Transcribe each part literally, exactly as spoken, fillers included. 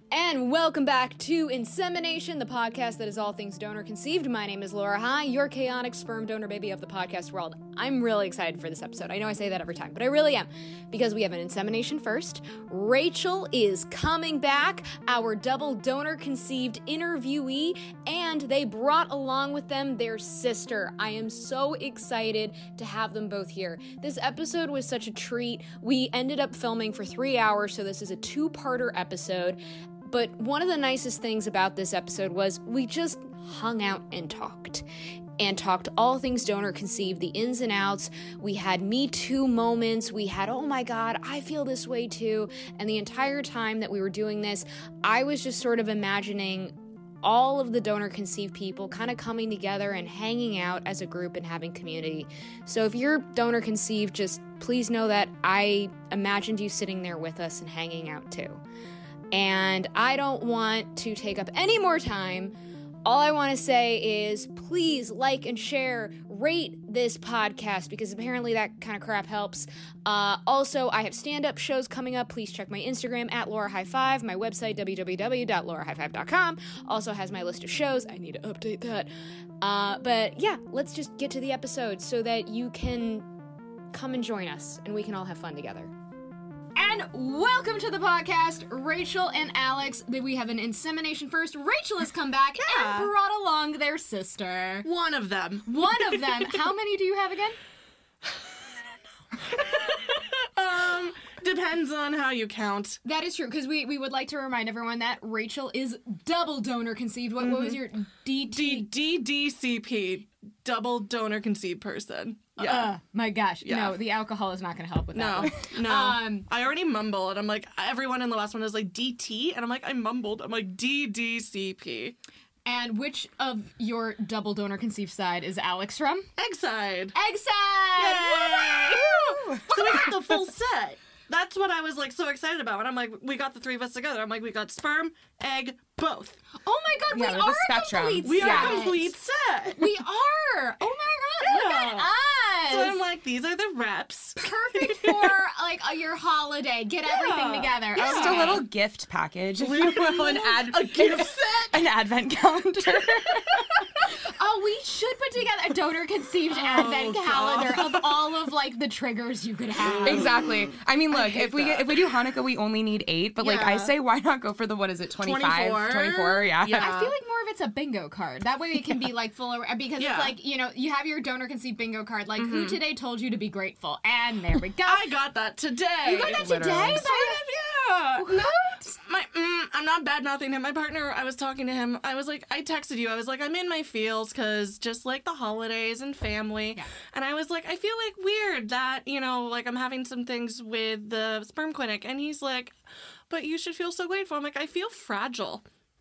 And welcome back to Insemination, the podcast that is all things donor conceived. My name is Laura High, your chaotic sperm donor baby of the podcast world. I'm really excited for this episode. I know I say that every time, but I really am, because we have an insemination first. Rachel is coming back, our double donor conceived interviewee, and they brought along with them their sister. I am so excited to have them both here. This episode was such a treat. We ended up filming for three hours, so this is a two-parter episode. But one of the nicest things about this episode was we just hung out and talked. And talked all things donor conceived, the ins and outs. We had Me Too moments. We had, oh my God, I feel this way too. And the entire time that we were doing this, I was just sort of imagining all of the donor conceived people kind of coming together and hanging out as a group and having community. So if you're donor conceived, just please know that I imagined you sitting there with us and hanging out too. And I don't want to take up any more time. All I want to say is please like and share, rate this podcast, because apparently that kind of crap helps. Uh, also, I have stand-up shows coming up. Please check my Instagram at Laura High Five. My website, w w w dot laura high five dot com, also has my list of shows. I need to update that. Uh, but yeah, let's just get to the episode so that you can come and join us and we can all have fun together. And welcome to the podcast, Rachel and Alex. We have an insemination first. Rachel has come back yeah. and brought along their sister. One of them. One of them. How many do you have again? I don't know. um, depends on how you count. That is true, because we, we would like to remind everyone that Rachel is double donor conceived. What, mm-hmm. what was your D T? D D C P, double donor conceived person. Yeah. Uh, my gosh. Yeah. No, the alcohol is not going to help with that. No, one. no. Um, I already mumble, and I'm like, everyone in the last one is like D T, and I'm like, I mumbled. I'm like, D D C P. And which of your double donor conceived side is Alex from? Egg side. Egg side! Yay! So we got the full set. That's what I was like so excited about. And I'm like, we got the three of us together. I'm like, we got sperm, egg, both. Oh my God, yeah, we are a spectrum. complete We set. are a complete set. We are. Oh my God, Yeah. look at us. So I'm like, these are the reps. Perfect for like a, your holiday. Get everything Yeah. together. Yeah. Just a little gift package, if you will, an, ad- A gift set. an advent calendar. Oh, we should put together a donor conceived Oh, advent calendar God. of all of like the triggers you could have. Exactly. I mean, look, hate if we that. if we do Hanukkah, we only need eight. But like I Yeah. say, why not go for the what is it, twenty-five, twenty-four? twenty-four? Yeah. Yeah. I feel like more of it's a bingo card. That way it can be like full of, because Yeah. it's like, you know, you have your donor conceived bingo card, like who today told you to be grateful? And there we go. I got that today. You got that Literally. today? Sort of, yeah. What? My, mm, I'm not bad mouthing him. My partner, I was talking to him. I was like, I texted you. I was like, I'm in my feels because just like the holidays and family. Yeah. And I was like, I feel like weird that, you know, like I'm having some things with the sperm clinic. And he's like, but you should feel so grateful. I'm like, I feel fragile.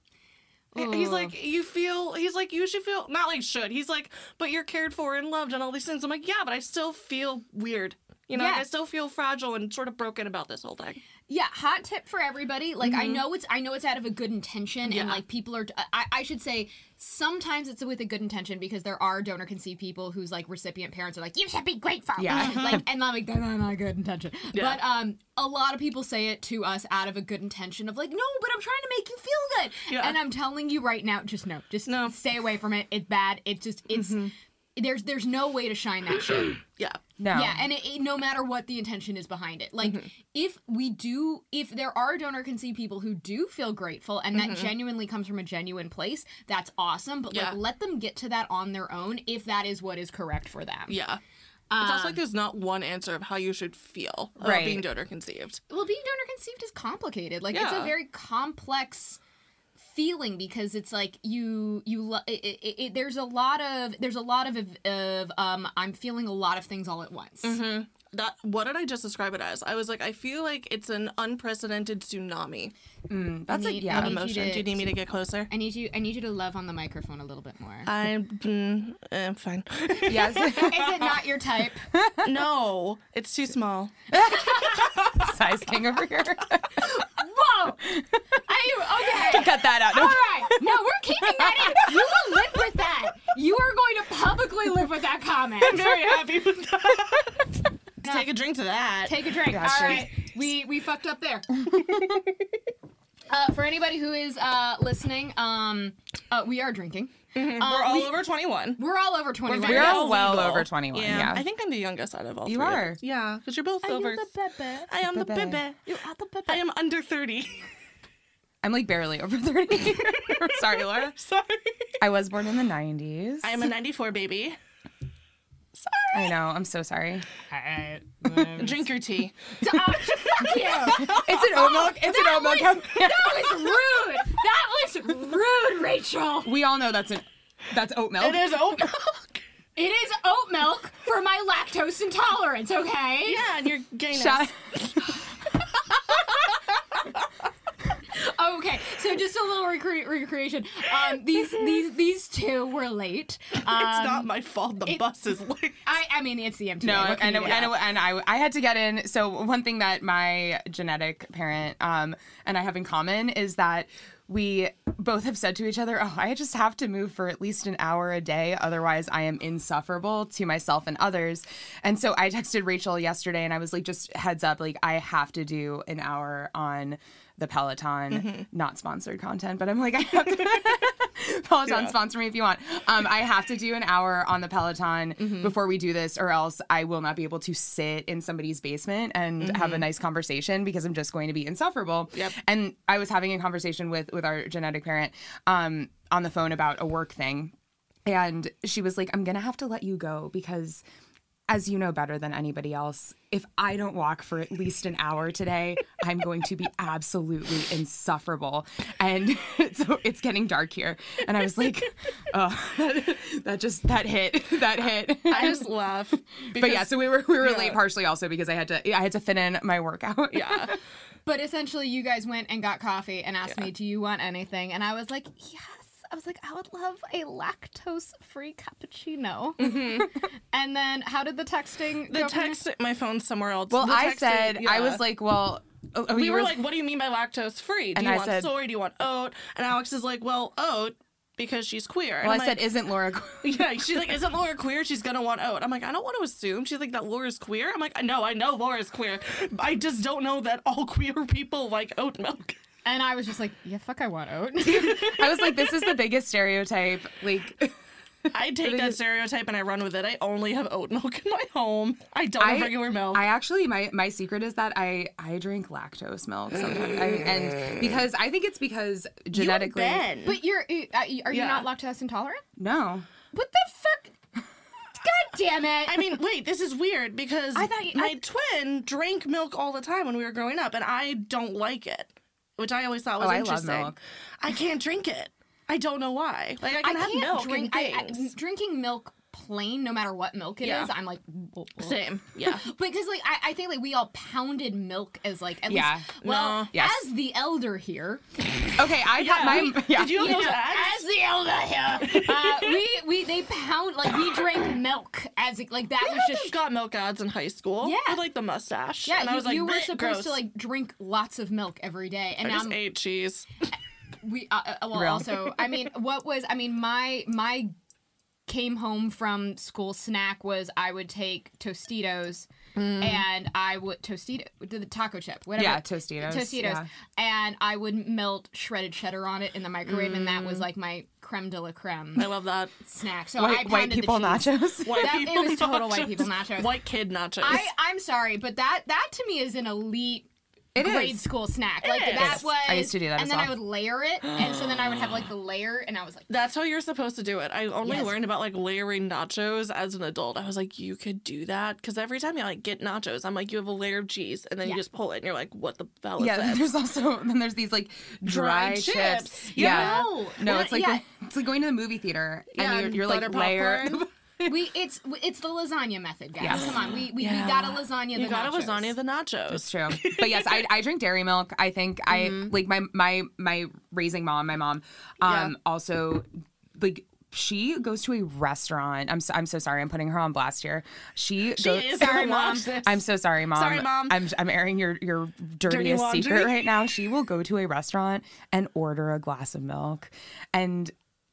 He's Ugh. like, you feel, he's like, you should feel, not like should. He's like, but you're cared for and loved and all these things. I'm like, yeah, but I still feel weird. You know, Yeah. like, I still feel fragile and sort of broken about this whole thing. Yeah, hot tip for everybody. Like, I Mhm. know it's I know it's out of a good intention, Yeah. and like people are. I, I should say sometimes it's with a good intention because there are donor conceived people whose like recipient parents are like, you should be grateful. Yeah. like, and I'm like, that's not a good intention. Yeah. But um, a lot of people say it to us out of a good intention of like, no, but I'm trying to make you feel good. Yeah. And I'm telling you right now, just no, just No. stay away from it. It's bad. It just it's. There's there's no way to shine that shit. Yeah. No. Yeah, and it, it, no matter what the intention is behind it. Like, Mm-hmm. if we do, if there are donor conceived people who do feel grateful and that genuinely comes from a genuine place, that's awesome. But, Mm-hmm. Yeah. like, let them get to that on their own if that is what is correct for them. Yeah. Um, It's also like there's not one answer of how you should feel about Right. being donor conceived. well, being donor conceived is complicated. Like, it's a Yeah. very complex feeling because it's like you you lo- it, it, it, there's a lot of there's a lot of of um I'm feeling a lot of things all at once. Mm-hmm. That what did I just describe it as? I was like, I feel like it's an unprecedented tsunami Mm, that's I like need- yeah. I of need you emotion. to- Do you need me to get closer? I need you I need you to love on the microphone a little bit more. I'm mm, eh, fine. Yes. Is it not your type? No, it's too small. Size king over here. Whoa! Are you okay? Cut that out. All right. No, we're keeping that in. You will live with that. You are going to publicly live with that comment. I'm very happy with that. Take a drink to that. Take a drink. Yeah, All sure. right. We we fucked up there. Uh, for anybody who is uh, listening, um, uh, we are drinking. Mm-hmm. Um, We're all we, over twenty-one. We're all over twenty-one. very We're all illegal. well over twenty-one. Yeah. Yeah. I think I'm the youngest out of all You three of are. us. Yeah, because you're both over. bebe? I am the Bebe. bebe. You are the bebe. I am under thirty. I'm like barely over thirty. Sorry, Laura. Sorry. I was born in the nineties. I am a ninety-four baby. I know. I'm so sorry. Drink your tea. Uh, fuck you. It's an oat milk. It's an That oat milk. was, that was rude. That was rude, Rachel. We all know that's an that's oat milk. It is oat milk. It is oat milk for my lactose intolerance, okay? Yeah, and you're gayness. Shut- Okay, so just a little recre- recreation. Um, these these these two were late. Um, It's not my fault. The it- bus is late. I I mean it's the M T A. No, What can and, you and, do? and I I had to get in. So one thing that my genetic parent um and I have in common is that we both have said to each other, oh, I just have to move for at least an hour a day. Otherwise, I am insufferable to myself and others. And so I texted Rachel yesterday and I was like, just heads up, like I have to do an hour on the Peloton, Mm-hmm. not sponsored content, but I'm like, I have to Peloton Yeah. sponsor me if you want. Um, I have to do an hour on the Peloton Mm-hmm. before we do this, or else I will not be able to sit in somebody's basement and have a nice conversation because I'm just going to be insufferable. Mm-hmm. Yep. And I was having a conversation with with our genetic parent um, on the phone about a work thing, and she was like, "I'm gonna have to let you go because." As you know better than anybody else, if I don't walk for at least an hour today, I'm going to be absolutely insufferable. And so it's getting dark here. And I was like, oh, that, that just, that hit, that hit. I just laugh. But yeah, so we were we were yeah. late partially also because I had to I had to fit in my workout. Yeah. But essentially, you guys went and got coffee and asked me, "Do you want anything?" And I was like, "Yes." I was like, "I would love a lactose-free cappuccino." Mm-hmm. And then, how did the texting? The go from there? text, my phone's somewhere else. Well, The I texting- said I yeah. was like, well, oh, oh, we you were like, what do you mean by lactose free? Do And you I want said- soy? Do you want oat? And Alex is like, well, oat because she's queer. And well, I I'm said, like, isn't Laura? yeah, she's like, isn't Laura queer? She's gonna want oat. I'm like, I don't want to assume. She's like, that Laura's queer. I'm like, no, I know Laura's queer. I just don't know that all queer people like oat milk. And I was just like, "Yeah, fuck, I want oat." I was like, this is the biggest stereotype. Like, I take that stereotype and I run with it. I only have oat milk in my home. I don't have regular milk. I actually, my my secret is that I I drink lactose milk sometimes, I, and because I think it's because genetically. Ben. But you're uh, are you Yeah. not lactose intolerant? No. What the fuck? God damn it! I mean, wait, this is weird because I thought you- my I- twin drank milk all the time when we were growing up, and I don't like it, which I always thought was Oh, I love interesting. milk. I can't drink it. I don't know why. Like I can I have can't milk drink. and I, I, things. drinking milk plain, no matter what milk it is, Yeah. I'm like, Same. Yeah. because like I, I think like we all pounded milk as like at Yeah. least well No. Yes. as the elder here. Okay, I got my. Yeah. Did you have You those know, eggs? as the elder here, uh, we we they pound like we drank milk as like that was just just. got milk ads in high school. Yeah. With like the mustache. Yeah, and I you, was like, you were "Bleh, supposed gross." to like drink lots of milk every day, and I now just ate cheese. we uh, uh, well Real. also I mean what was I mean my my came home from school snack was I would take Tostitos and I would Tostito the taco chip whatever Yeah, Tostitos. Tostitos Yeah. and I would melt shredded cheddar on it in the microwave and that was like my creme de la creme I love that. snack. So I White, pounded white the people cheese. nachos. White That- it people was total nachos. white people nachos. White kid nachos. I I'm sorry, but that that to me is an elite It grade is. school snack. It Like is. that was. I used to do that and as then well. I would layer it, and so then I would have like the layer, and I was like, That's how you're supposed to do it. I only Yes. learned about like layering nachos as an adult. I was like, you could do that because every time you like get nachos, I'm like, you have a layer of cheese, and then Yeah. you just pull it, and you're like, what the hell is Yeah, then this? there's also then there's these like dry, Dry chips. chips. Yeah. no, No, it's like yeah. it's like going to the movie theater Yeah, and you're, and you're like butter layer. popcorn. we it's it's the lasagna method, guys. Yes. Come on, we we, Yeah. we got a lasagna. You the got a nachos. lasagna the nachos. It's true. But yes, I, I drink dairy milk. I think I Mm-hmm. like my my my raising mom, my mom, um, Yeah. also like she goes to a restaurant. I'm so, I'm so sorry. I'm putting her on blast here. She, She goes, is Sorry, gonna Mom. watch this. I'm so sorry, mom. Sorry, Mom. I'm I'm airing your your dirtiest laundry. secret right now. She will go to a restaurant and order a glass of milk, and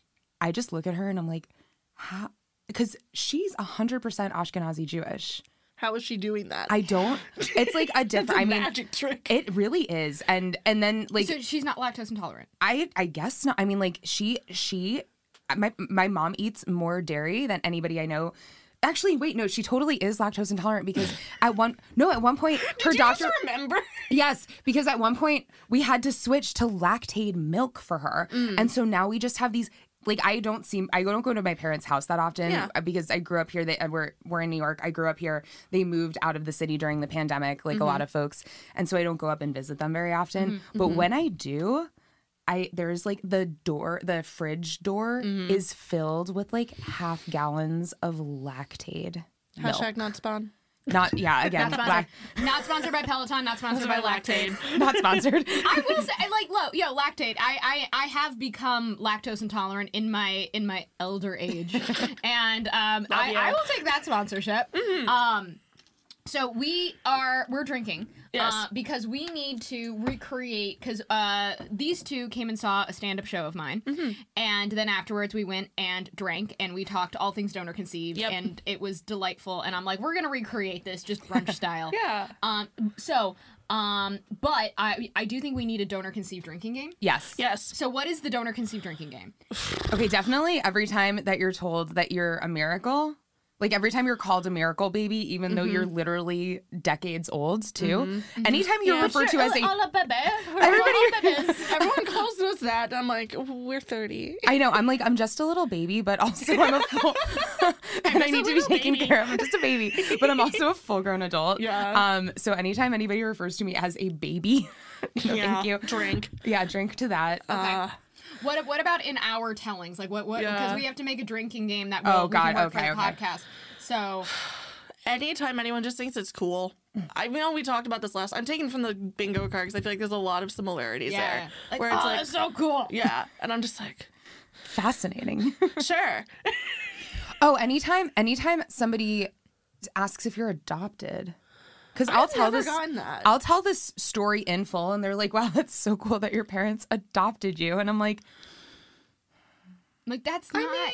I just look at her and I'm like, how? Because she's one hundred percent Ashkenazi Jewish. How is she doing that? I don't. It's like a different. It's a I mean, magic trick. it really is. And and then like So she's not lactose intolerant. I I guess not. I mean, like she she my my mom eats more dairy than anybody I know. Actually, wait, no, she totally is lactose intolerant because at one no, at one point her Did you doctor just remember? Yes, because at one point we had to switch to Lactaid milk for her. Mm. And so now we just have these like I don't seem I don't go to my parents' house that often Yeah. because I grew up here. They we're we're in New York. I grew up here. They moved out of the city during the pandemic, like Mm-hmm. a lot of folks. And so I don't go up and visit them very often. Mm-hmm. But when I do, I there's like the door, the fridge door Mm-hmm. is filled with like half gallons of Lactaid milk. Hashtag not spawn. Not yeah, again, Not lac- sponsored, not sponsored by Peloton, not sponsored by Lactaid. not sponsored. I will say, like, low, yo, lactate. I, I, I have become lactose intolerant in my in my elder age, and um, I, you. I will take that sponsorship. Um, so we are we're drinking, Yes. uh, because we need to recreate because uh, these two came and saw a stand up show of mine, and then afterwards we went and drank and we talked all things donor conceived, Yep. and it was delightful. And I'm like, we're gonna recreate this just brunch style. Yeah. Um. So. Um. But I I do think we need a donor conceived drinking game. Yes. Yes. So what is the donor conceived drinking game? Okay, definitely every time that you're told that you're a miracle, like every time you're called a miracle baby, even though you're literally decades old too. Anytime you're Yeah, referred to as a a baby. Everybody- Everyone calls us that. I'm like, we're thirty. I know, I'm like, I'm just a little baby, but also I'm a full and I need to be little taken baby. care of. I'm just a baby, but I'm also a full grown adult. Yeah. Um, so anytime anybody refers to me as a baby, no, Yeah. thank you. Drink. Yeah, drink to that. Uh, What what about in our tellings? Like what what because Yeah. we have to make a drinking game that Oh, will we can God, work for okay, the okay. podcast. So anytime anyone just thinks it's cool. I know we talked about this last. I'm taking from the bingo card because I feel like there's a lot of similarities yeah, there. like, where it's oh, like, that's so cool. yeah, and I'm just like, Fascinating. sure. Oh, anytime, anytime somebody asks if you're adopted, because I'll I've tell never this, gotten that. I'll tell this story in full, and they're like, "Wow, that's so cool that your parents adopted you," and I'm like, Like that's not. I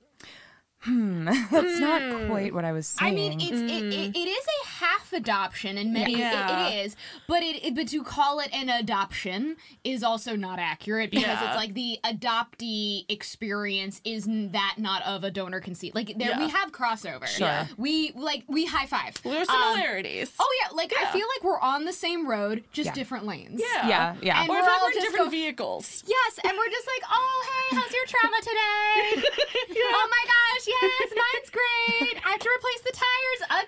"Hmm, that's not quite what I was I saying." mean, it's it, it, it is a half adoption, and many Yeah. it, it is, but it, it but to call it an adoption is also not accurate because Yeah. it's like the adoptee experience is n- that not of a donor conceit. Like there we Yeah. have crossover. Sure. Yeah. We like we high five. There's Um, similarities. oh yeah, like I Yeah. feel like we're on the same road, just Yeah. different lanes. yeah. yeah, yeah. And Or we're if like all we're in just different go- vehicles. Yes, and we're just like, oh hey, how's your trauma today? Oh my gosh, yes, mine's great. I have to replace the tires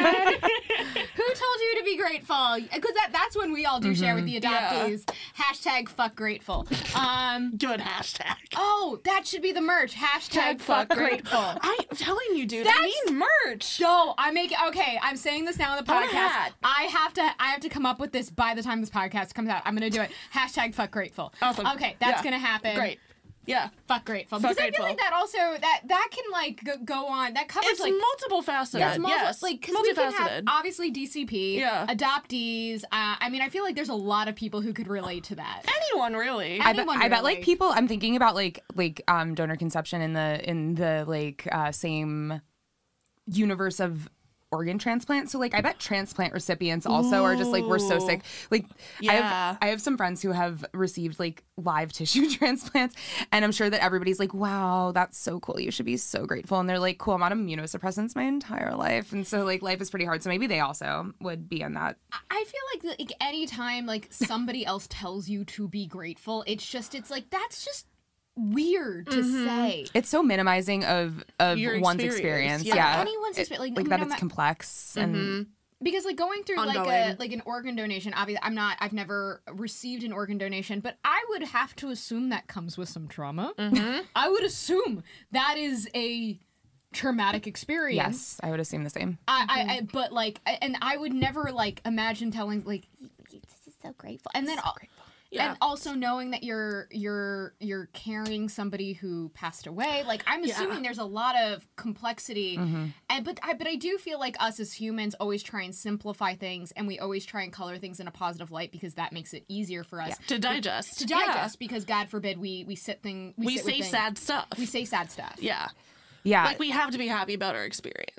again. Who told you to be grateful? Because that, that's when we all do share with the Yeah. adoptees. Hashtag fuck grateful. Um, Good hashtag. oh, that should be the merch. Hashtag fuck grateful. I'm telling you, dude. That's- I need merch. No, I make okay. I'm saying this now on the On a podcast. hat. I have to. I have to come up with this by the time this podcast comes out. I'm gonna do it. Hashtag fuck grateful. Awesome. Okay, that's Yeah. gonna happen. Great. Yeah. Fuck grateful. Fuck Because I grateful. feel like that also that that can like go, go on. That covers It's like. multiple faceted. It's multi- yes. like because we can have multifaceted. obviously D C P, Yeah. adoptees. Uh, I mean, I feel like there's a lot of people who could relate to that. Anyone really. I bet, anyone I bet like really. people. I'm thinking about like like um donor conception in the in the like uh, same universe of organ transplant. So like I bet transplant recipients also are just like we're so sick. Like I Yeah. have I have some friends who have received like live tissue transplants, and I'm sure that everybody's like, wow, that's so cool. You should be so grateful. And they're like, cool, I'm on immunosuppressants my entire life, and so like life is pretty hard. So maybe they also would be in that. I feel like like anytime like somebody else tells you to be grateful, it's just it's like that's just weird to say. It's so minimizing of of Your one's experience, experience. yeah. Yeah, Anyone's It- experience, like, like no that it's ma- complex and Because like going through like a Ongoing. like an organ donation, obviously I'm not I've never received an organ donation, but I would have to assume that comes with some trauma. I would assume that is a traumatic experience. yes, I would assume the same. I, I, I but like I- and I would never like imagine telling like this is so grateful. And then al- Yeah. and also knowing that you're you're you're carrying somebody who passed away. Like I'm Yeah. assuming there's a lot of complexity. And but I but I do feel like us as humans always try and simplify things, and we always try and color things in a positive light because that makes it easier for us to digest. to Yeah. digest. Because God forbid we we sit thing we, We sit with say things- sad stuff. we say sad stuff. Yeah. Yeah, Like we have to be happy about our experience.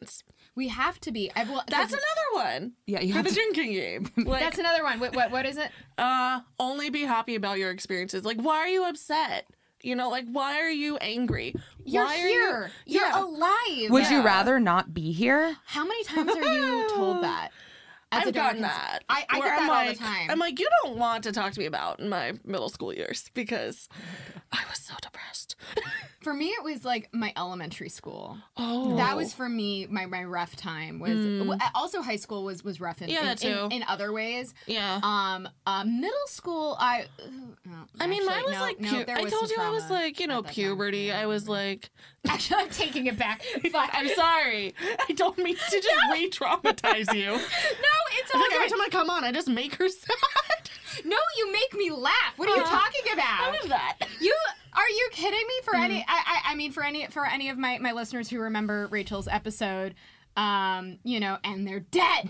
We have to be. I, well, That's 'cause- another one. Yeah, you For have the to- drinking game. Like, that's another one. What, what what is it? uh, only be happy about your experiences. Like, why are you upset? You know, like, why are you angry? You're why here. Are you... You're yeah. alive. Would you Yeah. rather not be here? How many times are you told that? As a I've gotten donor? that. I, I where get that I'm all like, the time. I'm like, you don't want to talk to me about in my middle school years because I was so depressed. For me, it was like my elementary school. Oh, That was for me my, my rough time. Was well, also high school was was rough in Yeah, in, that too. in, in other ways. yeah. Um, uh, middle school, I. Uh, no, I mean, actually, mine was no, like, no, pu- there I was told some you I was trauma like, you know, at that time. puberty. Yeah, I was right. like, Actually, I'm taking it back. Fuck, I'm sorry. I don't mean to just re-traumatize you. No, it's I all think every good. time I come on, I just make her sad. No, you make me laugh. What are you Uh, talking about? How is that? You are you kidding me? For Mm-hmm. any, I, I I mean, for any for any of my my listeners who remember Rachel's episode, um, you know, and they're dead.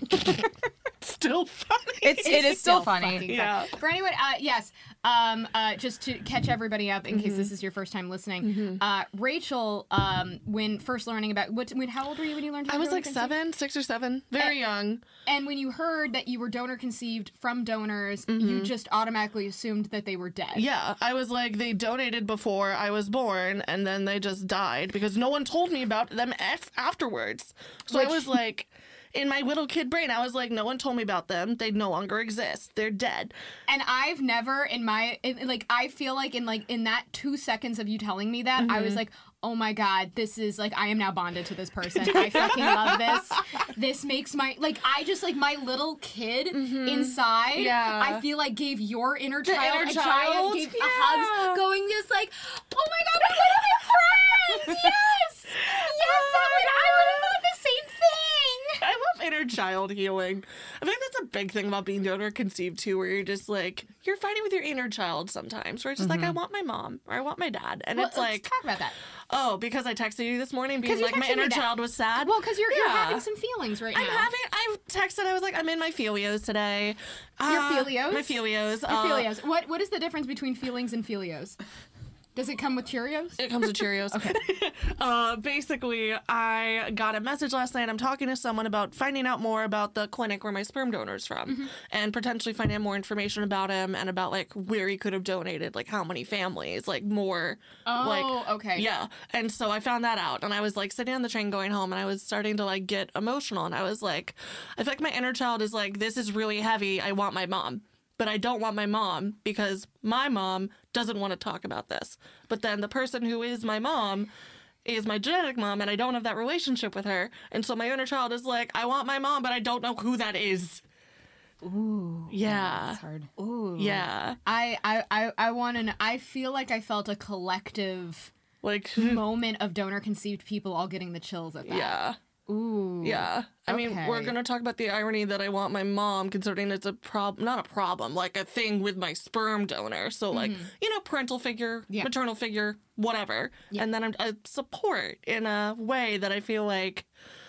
Still funny. It's it is still funny. fucking Yeah. For anyone, uh, yes, um, uh, just to catch everybody up in case Mm-hmm. this is your first time listening, uh, Rachel, um, when first learning about what, when how old were you when you learned? I you were was donor like conceived? seven, six or seven, very young. And when you heard that you were donor conceived from donors, you just automatically assumed that they were dead. Mm-hmm. Yeah, I was like, they donated before I was born, and then they just died because no one told me about them af- afterwards. So Which- I was like, in my little kid brain, I was like, no one told me about them. They no longer exist. They're dead. And I've never in my in, like I feel like in like in that two seconds of you telling me that I Mm-hmm. was like, oh my god, this is like I am now bonded to this person. I fucking love this. This makes my like I just like my little kid inside. Mm-hmm. Yeah. I feel like gave your inner child inner a child? giant gave Yeah. a hugs, going just like, oh my god, we would have been friends. Yes, yes, I would. I would have done the same thing. I love inner child healing. I think that's a big thing about being donor conceived too, where you're just like, you're fighting with your inner child sometimes, where it's just like, I want my mom or I want my dad. And Well, it's let's like, talk about that. oh, because I texted you this morning 'Cause being you like, my texted me inner that. child was sad. Well, because you're you're Yeah. having some feelings right now. I'm having, I've texted, I was like, I'm in my filios today. Your Uh, filios? My filios. Your uh, Filios. What what is the difference between feelings and Filios? Does it come with Cheerios? It comes with Cheerios. Okay. uh, basically, I got a message last night. I'm talking to someone about finding out more about the clinic where my sperm donor's from Mm-hmm. and potentially finding out more information about him and about like where he could have donated, like how many families, like more. Oh, like, okay. Yeah. And so I found that out and I was like sitting on the train going home and I was starting to like get emotional and I was like, I feel like my inner child is like, this is really heavy. I want my mom. But I don't want my mom because my mom doesn't want to talk about this. But then the person who is my mom is my genetic mom, and I don't have that relationship with her. And so my inner child is like, I want my mom, but I don't know who that is. Ooh. Yeah. It's hard. Ooh. Yeah. I I I, I want to. I feel like I felt a collective Like, moment of donor conceived people all getting the chills at that. yeah. Ooh. Yeah. I mean, we're Okay. going to talk about the irony that I want my mom, considering it's a problem, not a problem, like a thing with my sperm donor. So, like, you know, parental figure, Yeah. maternal figure, whatever. And then I'm a support in a way that I feel like,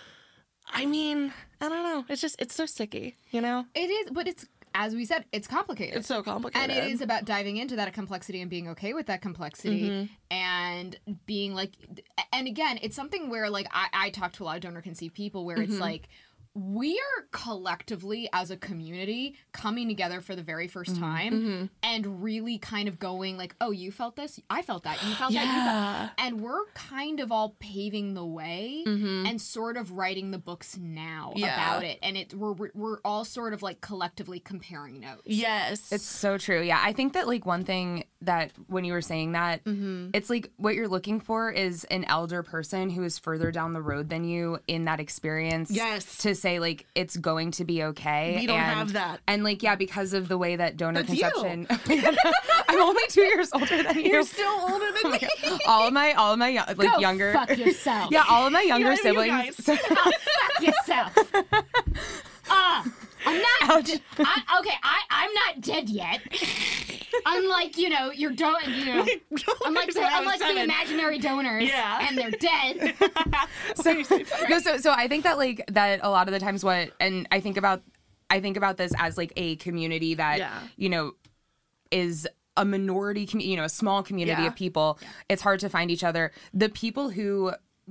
I mean, I don't know. It's just, it's so sticky, you know? It is, but it's as we said, it's complicated. It's so complicated. And it is about diving into that complexity and being okay with that complexity Mm-hmm. and being like, and again, it's something where like I, I talk to a lot of donor conceived people where Mm-hmm. it's like, we are collectively as a community coming together for the very first Mm-hmm. time and really kind of going like, oh, you felt this? I felt that. You felt that. You felt Yeah. And we're kind of all paving the way and sort of writing the books now Mm-hmm. Yeah. about it. And it we're, we're- we're all sort of like collectively comparing notes. Yes. It's so true. Yeah. I think that like one thing that when you were saying that, Mm-hmm. it's like what you're looking for is an elder person who is further down the road than you in that experience. Yes. To say like it's going to be okay. We don't and, have that. And like, yeah, because of the way that donor That's you. conception. I'm only two years older than you. You're still older than me. all of my, all of my yo- like Go younger. fuck yourself. Yeah, all of my younger Yeah, you siblings. guys. Fuck yourself. Uh, I'm not. I, okay, I I'm not dead yet. Unlike you know, you're don. You know, unlike the, When I was unlike the seven. imaginary donors. Yeah. And they're dead. so, no, so so I think that like that a lot of the times what and I think about I think about this as like a community that Yeah. you know is a minority community, you know, a small community Yeah. of people. It's hard to find each other. The people who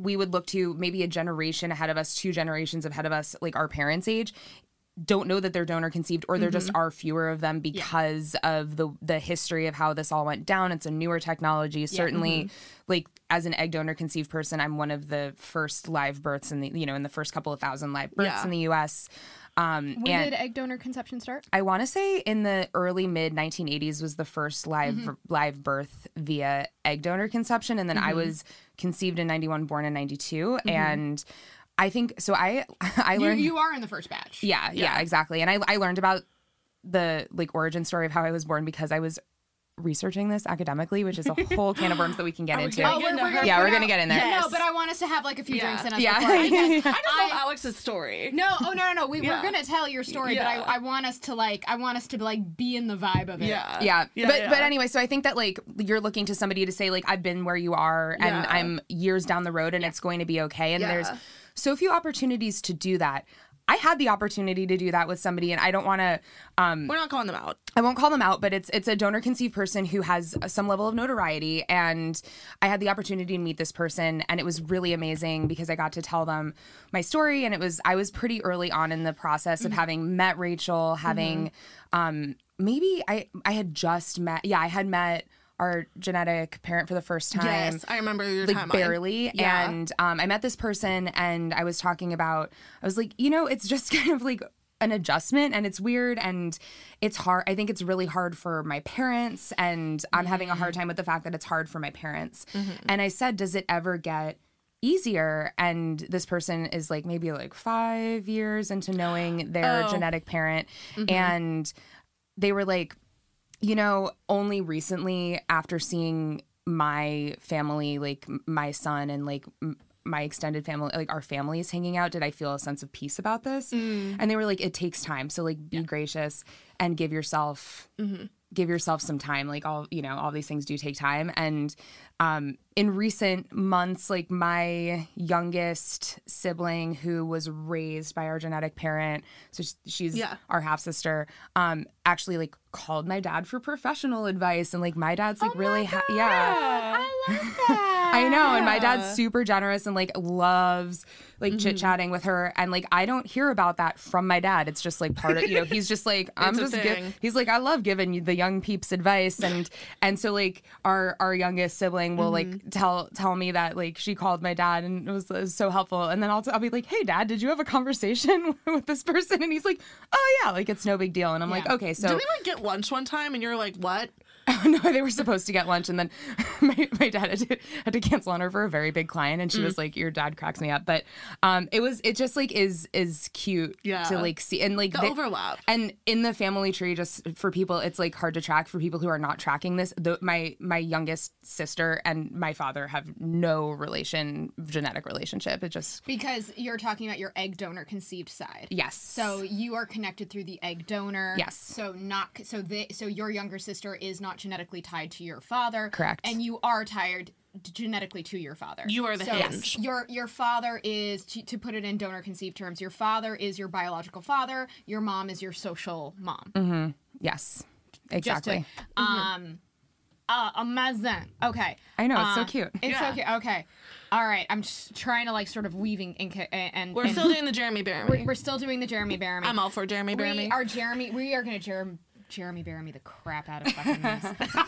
we would look to maybe a generation ahead of us, two generations ahead of us, like our parents' age, don't know that they're donor conceived, or there mm-hmm. just are fewer of them because yeah. of the the history of how this all went down. It's a newer technology. Certainly, yeah. mm-hmm. like as an egg donor conceived person, I'm one of the first live births in the, you know, in the first couple of thousand live births yeah. in the U S. Um, when did egg donor conception start? I want to say in the early mid nineteen eighties was the first live mm-hmm. live birth via egg donor conception, and then mm-hmm. I was conceived in ninety-one, born in ninety-two, mm-hmm. and I think so. I I learned you, you are in the first batch. Yeah, yeah, yeah, exactly. And I I learned about the like origin story of how I was born because I was researching this academically, which is a whole can of worms that we can get are into. We oh, we're, we're gonna, yeah, we're, we're gonna get in there. Yes. No, but I want us to have like a few yeah. drinks in us. Yeah, before, I just, I, I just love Alex's story. No, oh no, no, no. We, yeah. we're gonna tell your story, yeah. but I, I want us to like, I want us to like be in the vibe of it. Yeah, yeah. yeah but yeah. but anyway, so I think that like you're looking to somebody to say like I've been where you are, and yeah. I'm years down the road, and yeah. it's going to be okay. And yeah. there's so few opportunities to do that. I had the opportunity to do that with somebody, and I don't want to. Um, We're not calling them out. I won't call them out, but it's it's a donor conceived person who has some level of notoriety, and I had the opportunity to meet this person, and it was really amazing because I got to tell them my story, and it was I was pretty early on in the process of mm-hmm. having met Rachel, having mm-hmm. um, maybe I I had just met yeah I had met our genetic parent for the first time. Yes, I remember your like timeline. barely. Yeah. And um, I met this person, and I was talking about, I was like, you know, it's just kind of like an adjustment, and it's weird, and it's hard. I think it's really hard for my parents, and I'm mm-hmm. having a hard time with the fact that it's hard for my parents. Mm-hmm. And I said, does it ever get easier? And this person is like maybe like five years into knowing their oh. genetic parent. Mm-hmm. And they were like, you know, only recently after seeing my family, like my son and like m- my extended family, like our families hanging out, did I feel a sense of peace about this? Mm. And they were like, it takes time. So like be yeah. gracious and give yourself, mm-hmm. give yourself some time. Like all, you know, all these things do take time. And um, in recent months, like my youngest sibling who was raised by our genetic parent, so she's yeah. our half sister, um, actually like called my dad for professional advice. And like my dad's like oh really, ha- yeah. I love that. I know. Yeah. And my dad's super generous and like loves like mm-hmm. chit chatting with her. And like, I don't hear about that from my dad. It's just like part of, you know, he's just like, I'm just, gi- he's like, I love giving you the young peeps advice. And, and so like our, our youngest sibling will mm-hmm. like tell, tell me that like she called my dad and it was, it was so helpful. And then I'll, t- I'll be like, hey dad, did you have a conversation with this person? And he's like, oh yeah, like it's no big deal. And I'm yeah. like, okay, so. Did we like get lunch one time and you're like, what? No, they were supposed to get lunch, and then my, my dad had to, had to cancel on her for a very big client, and she mm. was like, "Your dad cracks me up." But um, it was it just like is is cute yeah. to like see and like the they, overlap. And in the family tree, just for people, it's like hard to track for people who are not tracking this. The, my my youngest sister and my father have no relation, genetic relationship. It just because you're talking about your egg donor conceived side. Yes. So you are connected through the egg donor. Yes. So not so they so your younger sister is not genetically tied to your father. Correct. And you are tied genetically to your father. You are the so hinge. Your your father is, to, to put it in donor conceived terms, your father is your biological father. Your mom is your social mom. Mm-hmm. Yes. Exactly. Just to, um, uh, amazing. Okay. I know, it's uh, so cute. It's yeah. so cute. Okay. All right. I'm just trying to like sort of weaving in ca- and we're and, um, still doing the Jeremy Bearimy. We're, we're still doing the Jeremy Bearimy. I'm all for Jeremy Bearimy. We are Jeremy. We are gonna Jeremy. Jeremy Bearimy the crap out of fucking this.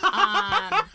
um,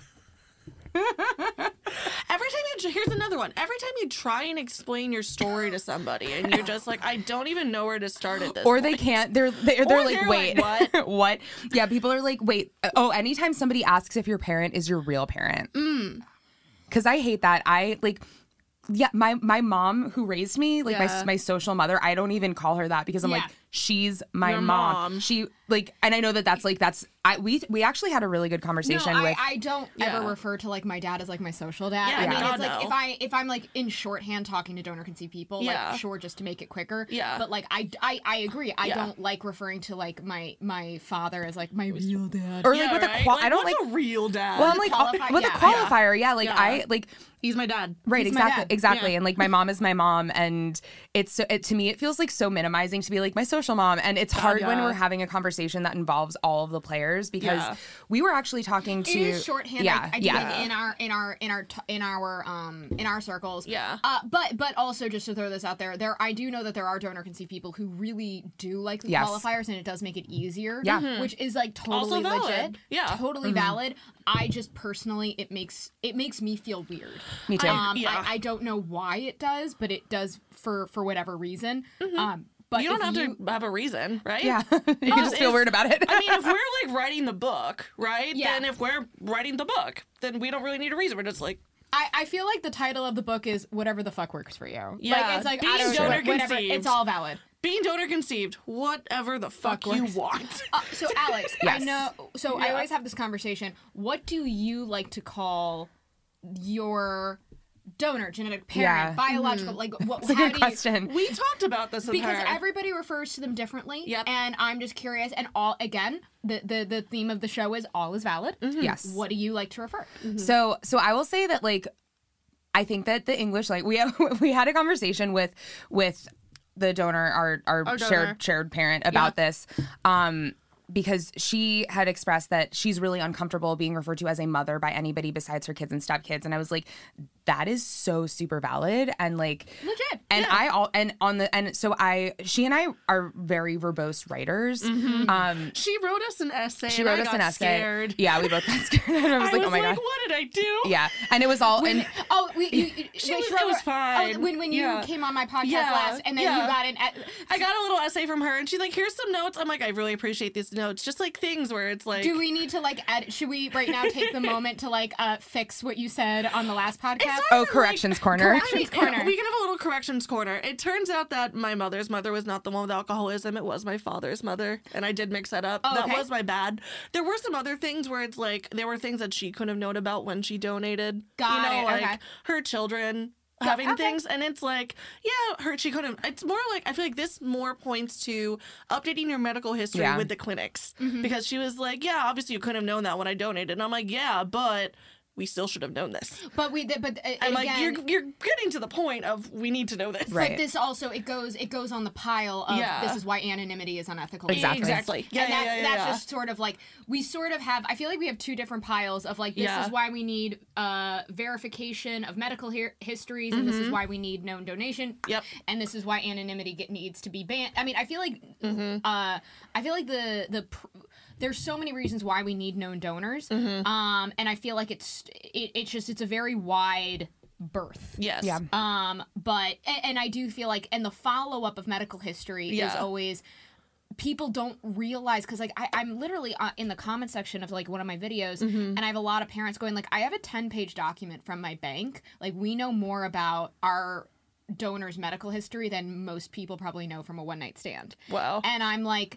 Every time you, here's another one. Every time you try and explain your story to somebody, and you're just like, I don't even know where to start at this. Or point. they can't. They're they're, they're Or like, they're wait, like, what? what? Yeah, people are like, wait. Oh, anytime somebody asks if your parent is your real parent, because I hate that. I like. Yeah, my my mom who raised me, like Yeah. my my social mother, I don't even call her that because I'm Yeah. like, she's my Your mom. mom. She like, and I know that that's like that's I we we actually had a really good conversation no, with. I, I don't Yeah. ever refer to like my dad as like my social dad. Yeah, I mean, God, it's like no. if I if I'm like in shorthand talking to donor conceived people, Yeah. like sure, just to make it quicker. Yeah. But like I, I, I agree. I Yeah. don't like referring to like my my father as like my real dad. or Yeah, like with right? a qual- I don't what's like. a real dad. Well, I'm like qualify- with yeah. a qualifier, yeah. Like Yeah. I like. He's my dad. Right, He's my exactly, dad. exactly, Yeah. and like my mom is my mom, and it's so it, to me it feels like so minimizing to be like my social social mom, and it's hard yeah. when we're having a conversation that involves all of the players because Yeah. we were actually talking to. It is shorthand. Yeah, I, I do yeah. think in our in our in our t- in our um in our circles. Yeah. Uh, but but also just to throw this out there, there I do know that there are donor conceived people who really do like the Yes. qualifiers, and it does make it easier. Yeah. Mhm. Which is like totally Also valid. legit. Yeah. Totally valid. I just personally, it makes it makes me feel weird. Me too. Um, Yeah. I, I don't know why it does, but it does for for whatever reason. Um, but You don't if have you, to have a reason, right? Yeah, you can just feel it's- weird about it. I mean, if we're like writing the book, right? Yeah. Then if we're writing the book, then we don't really need a reason. We're just like, I, I feel like the title of the book is whatever the fuck works for you. Yeah, Like it's like being I don't know, donor whatever. conceived. It's all valid. being donor conceived, whatever the fuck, Fuck you works. want. Uh, so Alex, I Yes. know. So I Yeah. always have this conversation. What do you like to call your donor, genetic parent, Yeah. biological? Like what? It's a how good do you- question. We talked about this with because her. everybody refers to them differently. Yep. And I'm just curious. And all again, the the the theme of the show is all is valid. Yes. What do you like to refer? So so I will say that like I think that the English like we we had a conversation with with the donor our our, Our donor. shared shared parent about this um because she had expressed that she's really uncomfortable being referred to as a mother by anybody besides her kids and stepkids, and I was like, that is so super valid and like Legit. and I all and on the and so I she and I are very verbose writers. Um she wrote us an essay. she and wrote I us got an essay. Scared. Yeah, we both got scared. And I was I like, was oh my like, god. what did I do? Yeah. And it was all and Oh, we, you, you, She wait, was- she it wrote- was fine. Oh, when when you Yeah. came on my podcast Yeah, last, and then yeah. you got an. I got a little essay from her, and she's like, "Here's some notes." I'm like, "I really appreciate these notes." Just like things where it's like, Do we need to like edit? Should we right now take the moment to like uh fix what you said on the last podcast? oh, corrections corner. Corrections I mean, corner. we can have a little corrections corner. It turns out that my mother's mother was not the one with alcoholism. It was my father's mother, and I did mix that up. Oh, that okay. was my bad. There were some other things where it's like there were things that she couldn't have known about when she donated. Got you know, it, like okay. her children having okay. things, and it's like, yeah, her she couldn't. It's more like I feel like this more points to updating your medical history Yeah. with the clinics Mm-hmm. because she was like, yeah, obviously you couldn't have known that when I donated, and I'm like, yeah, but we still should have known this. But we did. But uh, I'm again, like, you're you're getting to the point of we need to know this. Right. but this also it goes it goes on the pile of Yeah. this is why anonymity is unethical. Exactly. Exactly. Yeah, and yeah, that's yeah, yeah, that's yeah. just sort of like we sort of have. I feel like we have two different piles of like this Yeah. is why we need uh, verification of medical hi- histories, and this Mm-hmm. is why we need known donation. Yep. And this is why anonymity get, needs to be banned. I mean, I feel like Mm-hmm. uh, I feel like the the. Pr- there's so many reasons why we need known donors, Mm-hmm. um, and I feel like it's it, it's just it's a very wide berth. Yes. Yeah. Um, but and, and I do feel like, and the follow up of medical history is Yeah. always people don't realize because like I, I'm literally uh, in the comment section of like one of my videos, Mm-hmm. and I have a lot of parents going like, I have a ten page document from my bank. Like we know more about our donors' medical history than most people probably know from a one night stand. Wow. And I'm like,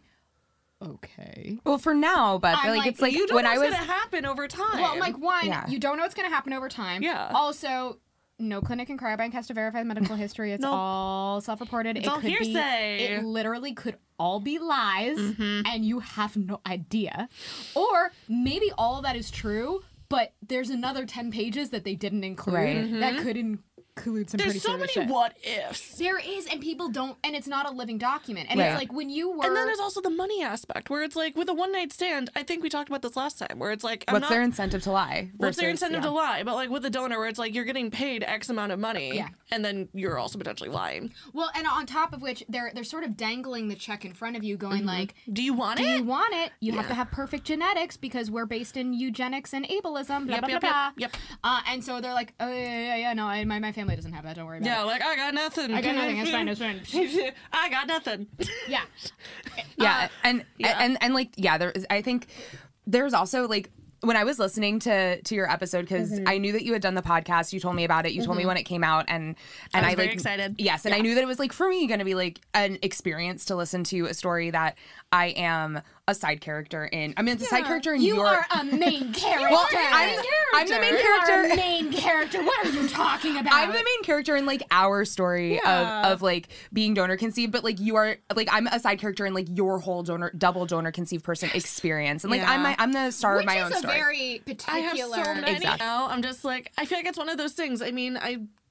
okay. Well, for now, but I'm like, like, it's like you don't when know I what's was gonna happen over time. Well, I'm like, one, Yeah. you don't know what's going to happen over time. Yeah. Also, no clinic in cryobank has to verify medical history. It's Nope. all self-reported. It's it all could hearsay. Be, it literally could all be lies, and you have no idea. Or maybe all of that is true, but there's another ten pages that they didn't include Right. that could include some there's pretty so serious many shit. what ifs. There is, and people don't, and it's not a living document. And Right. it's like when you were. And then there's also the money aspect, where it's like with a one night stand. I think we talked about this last time, where it's like, I'm what's not, their incentive to lie? what's their versus- incentive yeah. to lie? But like with a donor, where it's like you're getting paid X amount of money, Yeah. and then you're also potentially lying. Well, and on top of which, they're they're sort of dangling the check in front of you, going like, Do you want do it? you want it? You have Yeah. to have perfect genetics because we're based in eugenics and ableism. Blah, Yep, blah, yep, blah, blah. yep, yep. Uh, and so they're like, oh yeah, yeah, yeah, yeah. No, I, my my family doesn't have that. Don't worry about Yeah, it. like I got nothing. I got nothing. It's fine. It's fine. I got nothing. Yeah. Yeah, Uh, and yeah. and and like yeah, there is. I think there's also like when I was listening to to your episode because Mm-hmm. I knew that you had done the podcast. You told me about it. You told me when it came out, and and I was I very like excited. Yes, and I knew that it was like for me going to be like an experience to listen to a story that I am a side character in. I mean, it's a side character in You your. are a main character. well, I'm, I'm the main You are a character. main character. What are you talking about? I'm the main character in like our story Yeah. of, of like being donor conceived, but like you are like I'm a side character in like your whole donor double donor conceived person experience, and like I'm Yeah. my, I'm the star Which of my is own a story. very I have particular. so many Exactly. now. I'm just like, I feel like it's one of those things. I mean, I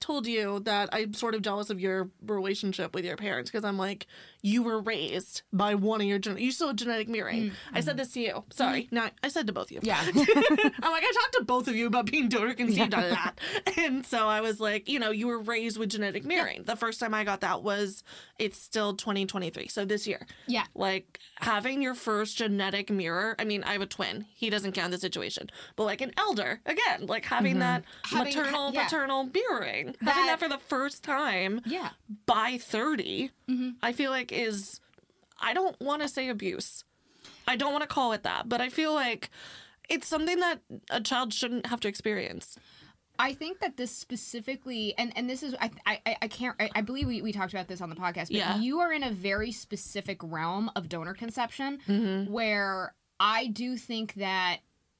told you that I'm sort of jealous of your relationship with your parents because I'm like, you were raised by one of your gen- you saw genetic mirroring. Mm-hmm. I said this to you. Sorry, mm-hmm. no, I said to both of you. Yeah, I'm like, I talked to both of you about being donor conceived yeah. a lot, and so I was like, you know, you were raised with genetic mirroring. Yeah. The first time I got that was it's still twenty twenty-three, so this year. Yeah, like having your first genetic mirror. I mean, I have a twin. He doesn't count the situation, but like an elder again, like having mm-hmm. that having, maternal yeah. paternal mirroring, that, having that for the first time. Yeah, by thirty, mm-hmm. I feel like is, I don't want to say abuse. I don't want to call it that, but I feel like it's something that a child shouldn't have to experience. I think that this specifically, and, and this is, I I, I can't, I, I believe we, we talked about this on the podcast, but yeah. you are in a very specific realm of donor conception mm-hmm. where I do think that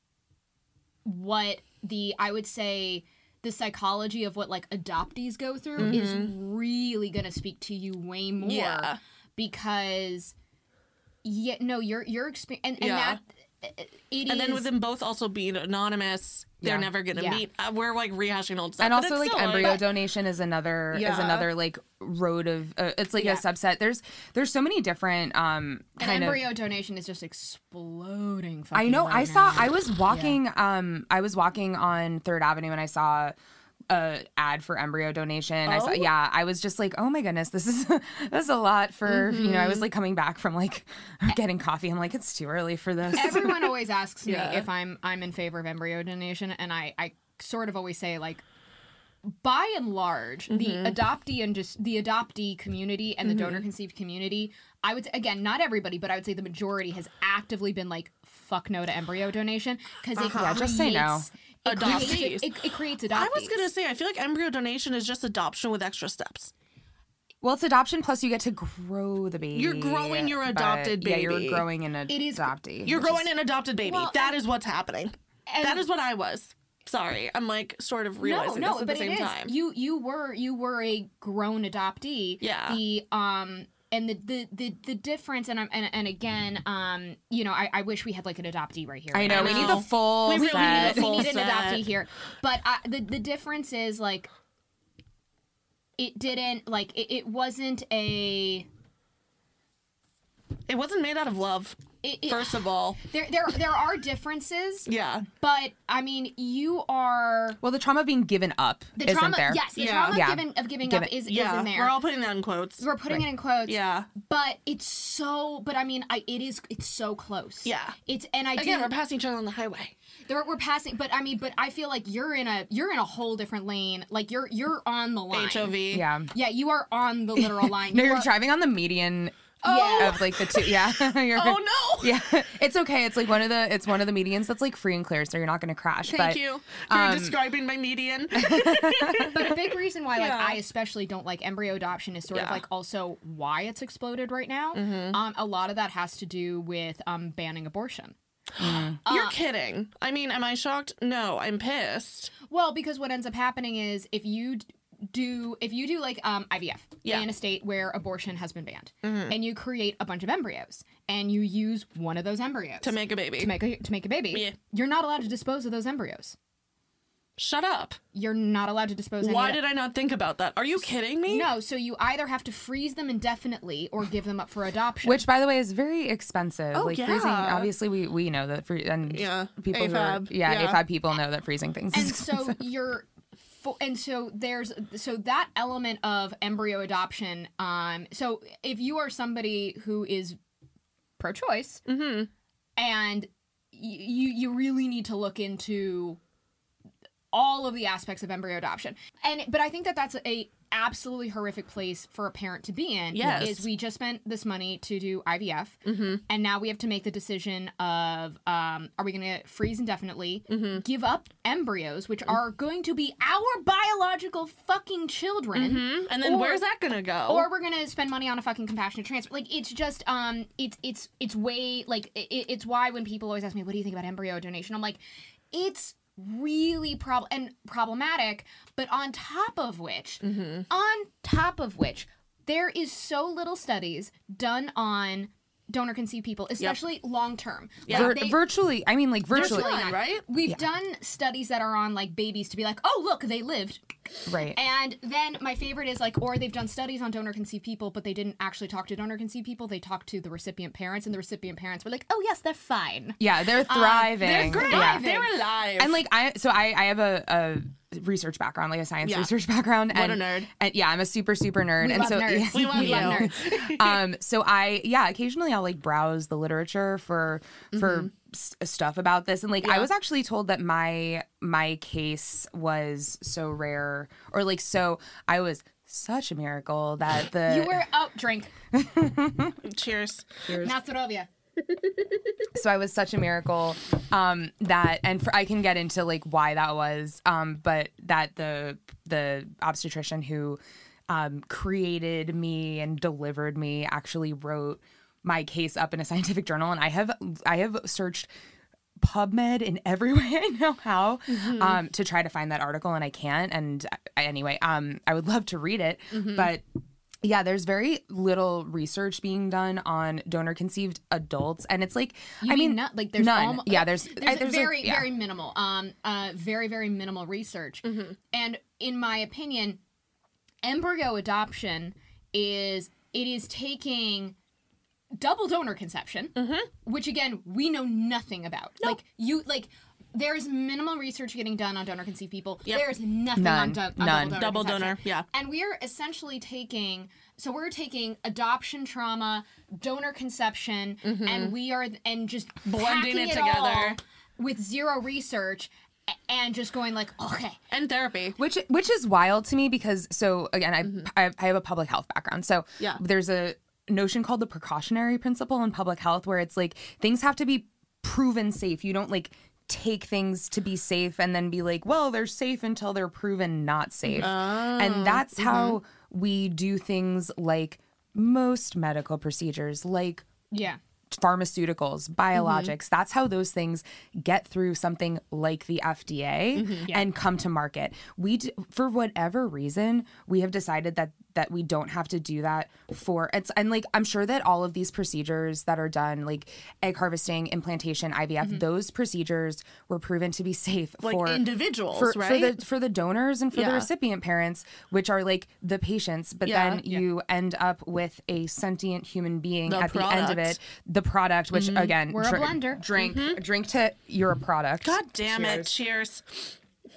what the, I would say, the psychology of what like adoptees go through mm-hmm. is really going to speak to you way more yeah. because yeah, no, you're, you're experiencing, and, and yeah. that, it and is, then with them both also being anonymous, they're yeah. never gonna yeah. meet. Uh, we're like rehashing old stuff, and also like embryo like, donation is another yeah. is another like road of uh, it's like yeah. a subset. There's there's so many different um and kind embryo of donation is just exploding. I know. Right I saw. now. I was walking. Yeah. Um, I was walking on Third Avenue and I saw a ad for embryo donation. Oh? I saw. Yeah, I was just like, oh my goodness, this is this is a lot for mm-hmm. you know. I was like coming back from like getting coffee. I'm like, it's too early for this. Everyone always asks me yeah. if I'm I'm in favor of embryo donation, and I I sort of always say like, by and large, mm-hmm. the adoptee and just the adoptee community and the mm-hmm. donor conceived community, I would say, again, not everybody, but I would say the majority has actively been like, fuck no to embryo donation because uh-huh. it creates, yeah, just say no. It creates, Adoptees. it, it creates adoptees. I was gonna say, I feel like embryo donation is just adoption with extra steps. Well, it's adoption plus you get to grow the baby. You're growing your adopted but, baby. Yeah, you're growing an It is- adoptee. You're which growing is- an adopted baby. Well, That and- is what's happening. and- That is what I was. Sorry, I'm like sort of realizing no, no, this at but the same it is. time. You you were you were a grown adoptee. Yeah. The um and the the the, the difference and I'm and, and again um you know I, I wish we had like an adoptee right here. I know, I we know. need the full We really set. need the we full need an set. adoptee here, but uh, the the difference is like it didn't like it, it wasn't a It wasn't made out of love. it, it, First of all, there there there are differences. yeah. But I mean, you are Well, the trauma of being given up the isn't trauma. there. Yes, the Yeah. trauma Yeah. of giving of giving Give up it- is, Yeah, is in there. we're all putting that in quotes. We're putting Right. it in quotes. Yeah. But it's so. But I mean, I it is. It's so close. Yeah. It's and I Again, do. we're passing each other on the highway. There, we're passing. But I mean, but I feel like you're in a you're in a whole different lane. Like you're you're on the line. H O V. Yeah. Yeah, you are on the literal line. No, You you're are- driving on the median Yeah. of like the two. Yeah. You're, Oh no! Yeah, it's okay. It's like one of the it's one of the medians that's like free and clear, so you're not going to crash. Thank but, you. You're um, describing my median. But a big reason why, like, Yeah. I especially don't like embryo adoption is sort of Yeah. like also why it's exploded right now. Mm-hmm. Um, a lot of that has to do with um banning abortion. You're kidding. I mean, am I shocked? No, I'm pissed. Well, because what ends up happening is if you d- do if you do like um I V F Yeah. in a state where abortion has been banned, Mm-hmm. and you create a bunch of embryos and you use one of those embryos To make a baby. to make a to make a baby, Yeah. you're not allowed to dispose of those embryos. Shut up. You're not allowed to dispose. Why any of did I not think about that? Are you kidding me? No, so you either have to freeze them indefinitely or give them up for adoption. which, by the way, is very expensive. Oh, like yeah. freezing. Obviously, we we know that. Free, and Yeah. people who A F are, A B. yeah, Yeah. A F A B people know that freezing things. and is so expensive. you're fo- and so there's so that element of embryo adoption um so if you are somebody who is pro-choice Mm-hmm. and y- you you really need to look into all of the aspects of embryo adoption, and but I think that that's a absolutely horrific place for a parent to be in. Yes. Is we just spent this money to do I V F, Mm-hmm. and now we have to make the decision of um, are we going to freeze indefinitely, Mm-hmm. give up embryos, which are going to be our biological fucking children, Mm-hmm. And then Or- where's that gonna go? or we're going to spend money on a fucking compassionate transfer. Like it's just um, it's it's it's way like it, it's why when people always ask me, what do you think about embryo donation? I'm like, it's really prob- and problematic, but on top of which, on top of which, there is so little studies done on donor conceived people, especially long term. Yeah. Vir- They- virtually, I mean, like virtually, Virtually. not. right? We've done studies that are on like babies to be like, oh look, they lived. right? And then my favorite is like, or they've done studies on donor conceived people, but they didn't actually talk to donor conceived people. They talked to the recipient parents, and the recipient parents were like, oh yes, they're fine. Yeah, they're thriving. they're great. Yeah. They're alive. And like I, so I, I have a, a research background, like a science Yeah. research background. What and, a nerd. And yeah, I'm a super, super nerd. We and love so nerds. We love we love you. nerds. um, so I, yeah, occasionally I'll like browse the literature for for s- stuff about this, and like I Yeah. was actually told that my my case was so rare, or like so I was such a miracle that the You were oh drink. Cheers. Nastarovia. so I was such a miracle um, that, and for, I can get into like why that was, um, but that the the obstetrician who um, created me and delivered me actually wrote my case up in a scientific journal, and I have I have searched PubMed in every way I know how um, to try to find that article, and I can't. And I, anyway, um, I would love to read it, but. Yeah, there's very little research being done on donor conceived adults, and it's like You I mean, mean, not like there's none. almo- yeah, there's there's, I- there's very like, yeah. very minimal um uh very very minimal research. And in my opinion, embryo adoption is it is taking double donor conception, which again we know nothing about. Like you like there's minimal research getting done on donor conceived people. Yep. There's nothing None. on, do- on None. double donor Double conception. donor, yeah. And we're essentially taking, so we're taking adoption trauma, donor conception, and we are, and just Blending packing it all together. with zero research a- and just going like, okay. And therapy. which which is wild to me because so again I I, I have a public health background, so Yeah. there's a notion called the precautionary principle in public health where it's like things have to be proven safe. You don't like take things to be safe and then be like, well, they're safe until they're proven not safe. And that's how we do things like most medical procedures, like Yeah. pharmaceuticals, biologics. That's how those things get through something like the F D A and come to market. We, d- for whatever reason, we have decided that that we don't have to do that for it's and like I'm sure that all of these procedures that are done, like egg harvesting, implantation, I V F, those procedures were proven to be safe Like for individuals, for, right? for the for the donors and for the Yeah. recipient parents, which are like the patients. But Yeah. then Yeah. you end up with a sentient human being The at the end of product. it. The product, which again, We're a blender. Drink, drink to you're a product. God damn it. Cheers. Cheers.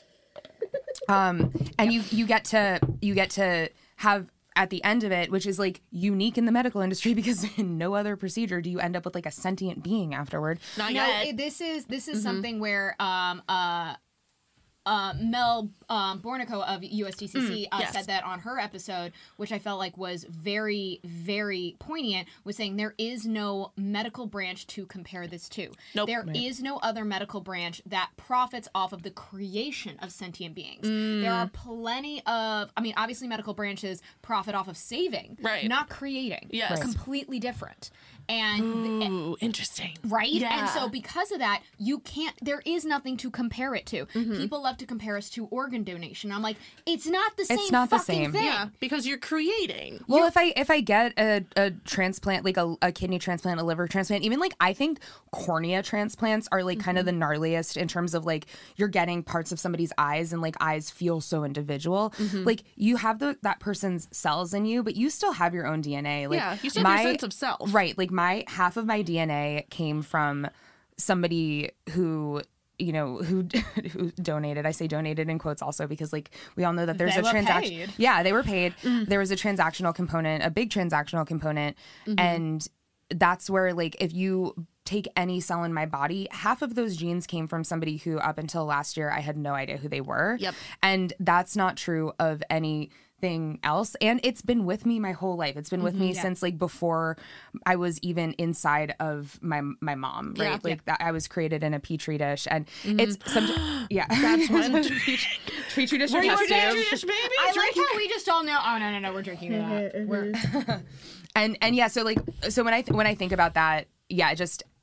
Um, and you you get to you get to have at the end of it, which is like unique in the medical industry because in no other procedure do you end up with like a sentient being afterward. Not No, yet. it, this is this is something where um uh uh, Mel um, Bornico of U S D C C uh, yes. said that on her episode, which I felt like was very, very poignant, was saying there is no medical branch to compare this to. Nope. There is no other medical branch that profits off of the creation of sentient beings. There are plenty of, I mean, obviously medical branches profit off of saving, Right. not creating. Yes. Right. Completely different. And Ooh, interesting. right? Yeah. And so because of that, you can't there is nothing to compare it to. Mm-hmm. People love to compare us to organ donation. I'm like, it's not the same It's not the fucking same. thing. Yeah, because you're creating. Well, if I if I get a, a transplant, like a, a kidney transplant, a liver transplant, even like I think cornea transplants are like kind of the gnarliest in terms of like you're getting parts of somebody's eyes and like eyes feel so individual. Like you have the that person's cells in you, but you still have your own D N A. Like Yeah, you still have your sense of self. Right. Like my half of my D N A came from somebody who you know who who donated. I say donated in quotes also because like we all know that there's They a were transaction. paid. Yeah, they were paid. There was a transactional component, a big transactional component, and that's where like if you take any cell in my body, half of those genes came from somebody who up until last year I had no idea who they were. Yep. And that's not true of anything else. And it's been with me my whole life. It's been with me since like before I was even inside of my my mom, right? Yeah. Like that I was created in a petri dish, and it's some yeah. That's when. petri dish or Were you a test tube. petri dish baby? I like how we just all know. Oh no no no, we're drinking that. We're and and yeah, so like so when I th- when I think about that, yeah, it just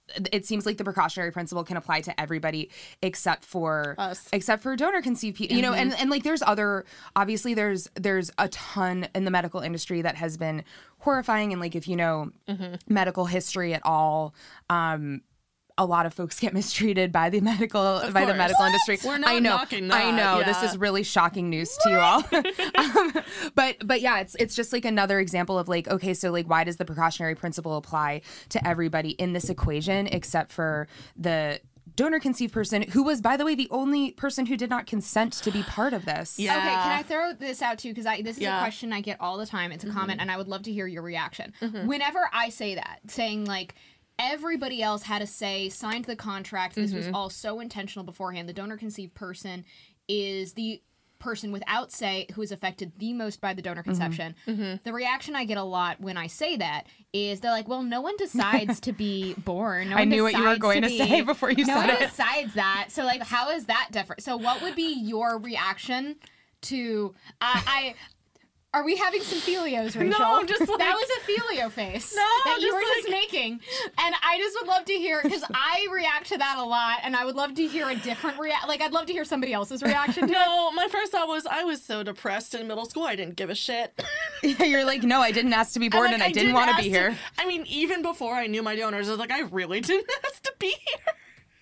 it seems like the precautionary principle can apply to everybody except for Us. except for donor conceived people, you know, and, and like there's other, obviously there's there's a ton in the medical industry that has been horrifying. And like, if you know medical history at all, um, a lot of folks get mistreated by the medical by the course. medical What? industry. We're not I know, knocking I that, know. This yeah. is really shocking news to you all. um, but but yeah, it's it's just like another example of like, okay, so like, why does the precautionary principle apply to everybody in this equation except for the donor conceived person, who was, by the way, the only person who did not consent to be part of this? Yeah. Okay, can I throw this out too? Because I this is Yeah. a question I get all the time. It's a comment, and I would love to hear your reaction. Whenever I say that, saying like everybody else had a say, signed the contract, this was all so intentional beforehand. The donor conceived person is the person without say who is affected the most by the donor conception. The reaction I get a lot when I say that is they're like, well, no one decides to be born. No I one knew what you were decides going to be- say before you no said one it. decides that. So like, how is that different? So what would be your reaction to uh, I are we having some Felios, Rachel? No, I'm just like- that was a Felio face No, that you just were just like- making, and I just would love to hear, because I react to that a lot, and I would love to hear a different react. Like I'd love to hear somebody else's reaction to it. No, my first thought was I was so depressed in middle school. I didn't give a shit. You're like, no, I didn't ask to be born, like, and I, didn't want to be here. I mean, even before I knew my donors, I was like, I really didn't ask to be here.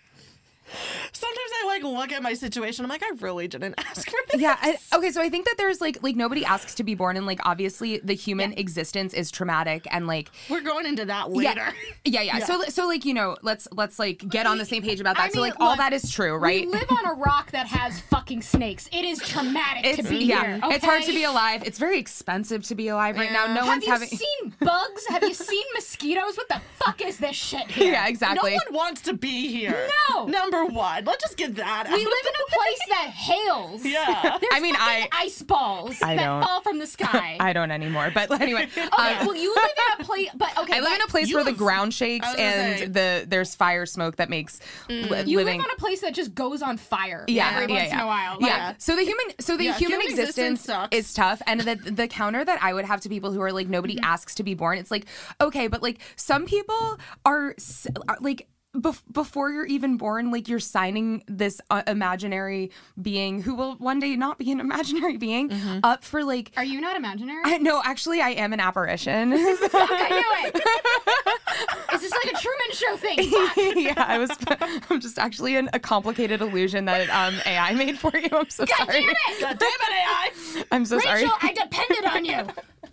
Sometimes I like look at my situation. I'm like, I really didn't ask for this. Yeah. I, okay. So I think that there's like like nobody asks to be born, and like obviously the human existence is traumatic, and like We're going into that later. yeah, yeah, yeah. So so like you know, let's let's like get on the same page about that. I so mean, like all look, that is true, right? We live on a rock that has fucking snakes. It is traumatic It's to be yeah. here. It's hard to okay? be alive. It's very expensive to be alive right now. Yeah. No Have one's you having. seen bugs? Have you seen mosquitoes? What the fuck is this shit here? Yeah, exactly. No one wants to be here. No. Number one. Let's just get that out. We live in a place that hails. Yeah. There's I mean, fucking I- ice balls I that don't- fall from the sky. I don't anymore, but anyway. okay, um, well, you live in a place, but okay, I live in but a place You where the live- ground shakes I was gonna and say. the there's fire smoke that makes li- you living. live on a place that just goes on fire. yeah, every yeah, once yeah. in a while. Yeah. Like, So the human, so the Yeah, human, human existence, existence sucks. is tough, and the the counter that I would have to people who are like nobody Mm-hmm. asks to be born. It's like okay, but like some people are, s- are like. Bef- before you're even born, like you're signing this uh, imaginary being who will one day not be an imaginary being Mm-hmm. up for like. Are you not imaginary? I, no, actually, I am an apparition. Fuck, I knew it. Is this like a Truman Show thing? Fuck. yeah, I was. I'm just actually an, a complicated illusion that um, A I made for you. I'm so God sorry. damn it! God damn it, A I. I'm so sorry. Rachel, I depended on you.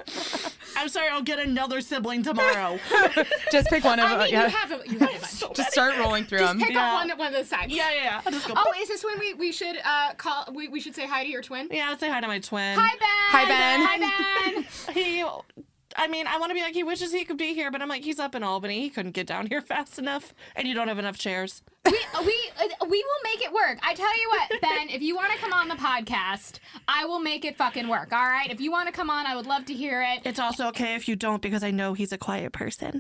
I'm sorry, I'll get another sibling tomorrow. Just pick one of I them. mean, Yeah. you have a, you have a bunch. So Just many. start rolling through Just them. pick Yeah. up one, one of the sides. Yeah, yeah, yeah. I'll just go. Oh, is this when we, we should uh call we, we should say hi to your twin? Yeah, let's say hi to my twin. Hi Ben. Hi, Ben. Hi Ben. He, I mean, I want to be like, he wishes he could be here, but I'm like, he's up in Albany. He couldn't get down here fast enough, and you don't have enough chairs. we we uh, we will make it work. I tell you what, Ben, if you want to come on the podcast, I will make it fucking work. All right? If you want to come on, I would love to hear it. It's also okay if you don't, because I know he's a quiet person.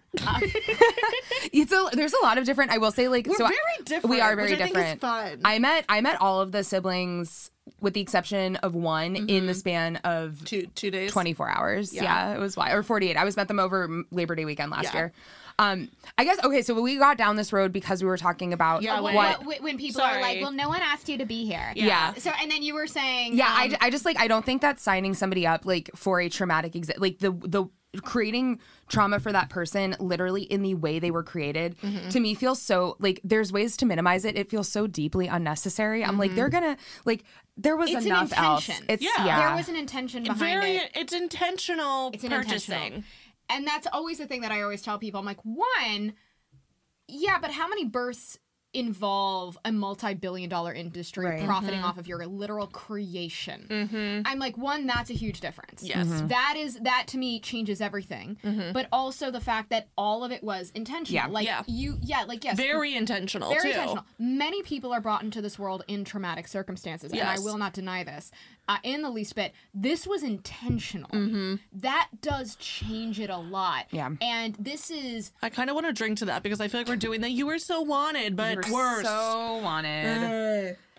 It's a, there's a lot of different. I will say, like, We're so I- very different. we are very which I different. think is fun. I met I met all of the siblings with the exception of one in the span of two two days. twenty-four hours. Yeah. Yeah. it was wild. Or forty-eight. I was met them over Labor Day weekend last Yeah. year. Um, I guess okay. So we got down this road because we were talking about Yeah, Well, what. what- when people are Sorry. like, "Well, no one asked you to be here." Yeah. So, and then you were saying, Yeah, um, I, I just like I don't think that signing somebody up like for a traumatic exi- like the the creating trauma for that person literally in the way they were created Mm-hmm. to me feels so like there's ways to minimize it. It feels so deeply unnecessary. I'm like they're gonna like there was It's an enough else. intention. It's Yeah. yeah. there was an intention behind Very, it. it's intentional It's an purchasing. intentional. And that's always the thing that I always tell people. I'm like, one, yeah, but how many births involve a multi-billion dollar industry Right. profiting off of your literal creation? I'm like, one, that's a huge difference. Yes. Mhm. That is, that to me changes everything. But also the fact that all of it was intentional. Yeah. Like Yeah. you, yeah, like yes. Very intentional, Very too. intentional. Many people are brought into this world in traumatic circumstances, and I Yes. will not deny this uh, in the least bit. This was intentional. That does change it a lot. Yeah. And this is I kind of want to drink to that because I feel like we're doing that. You were so wanted, but We're worse. so wanted.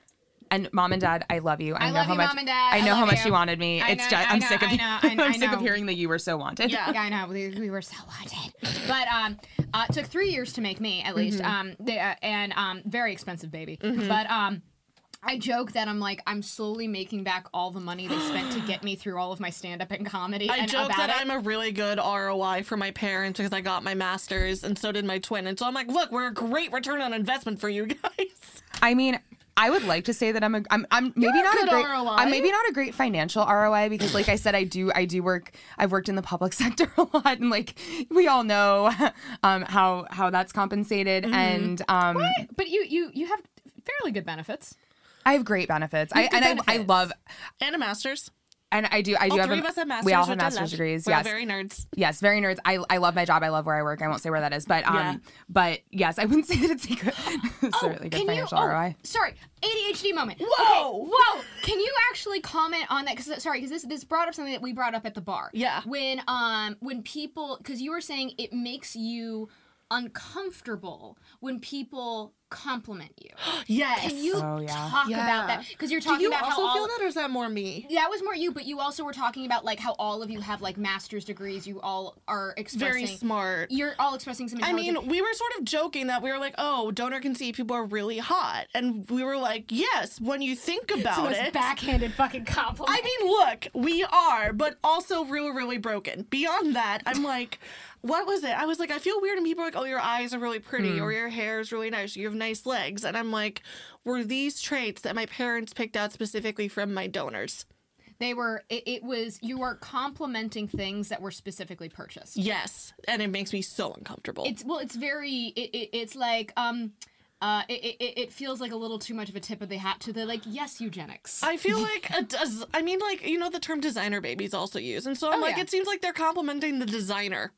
and mom and dad, I love you. I, I know love how you, much Mom and Dad. I I know how love much you. you wanted me. I It's know, just I I'm know, sick of I know, I- I'm I sick of know. hearing that you were so wanted. Yeah. Yeah, I know. We, we were so wanted. But um, uh, it took three years to make me, at least. Mm-hmm. Um, they, uh, and um, very expensive baby. But um, I joke that I'm like, I'm slowly making back all the money they spent to get me through all of my stand-up and comedy. I and joke about that it. I'm a really good R O I for my parents because I got my master's and so did my twin. And so I'm like, look, we're a great return on investment for you guys. I mean, I would like to say that I'm a I'm, I'm maybe You're a not a good great R O I. I'm maybe not a great financial R O I because like I said I do I do work I've worked in the public sector a lot and like we all know um how how that's compensated and um But you, you, you have fairly good benefits. I have great benefits. I have and good I, I benefits. love And a master's. and I do I do All have three a, of us have master's. we all have which I master's love. degrees. We're Yes. very nerds. Yes, very nerds. I I love my job. I love where I work. I won't say where that is, but um, Yeah. but yes, I wouldn't say that it's a good, it's a really good can you? financial Oh, R O I. sorry, A D H D moment. Whoa! Okay, whoa! Can you actually comment on that? Because sorry, because this this brought up something that we brought up at the bar. Yeah. When um when people, because you were saying it makes you uncomfortable when people compliment you. Yes. Can you Oh, yeah. talk Yeah. about that? Because you're Do talking you about also how feel all, that, or is that more me? that was more you, but you also were talking about like how all of you have like master's degrees. You all are expressing Very smart. You're all expressing some I intelligence. mean, we were sort of joking that we were like, oh, donor conceived people are really hot. And we were like, yes, when you think about most it. backhanded fucking compliment. I mean, look, we are, but also really, really broken. Beyond that, I'm like, what was it? I was like, I feel weird, and people are like, oh, your eyes are really pretty, or your hair is really nice, or you have nice legs. And I'm like, were these traits that my parents picked out specifically from my donors? They were, it, it was, you were complimenting things that were specifically purchased. Yes. And it makes me so uncomfortable. It's, well, it's very, it, it, it's like, um, uh, it, it, it feels like a little too much of a tip of the hat to the, like, yes, eugenics. I feel like, a des- I mean, like, you know, the term designer babies also used. And so I'm Oh, like, yeah. it seems like they're complimenting the designer.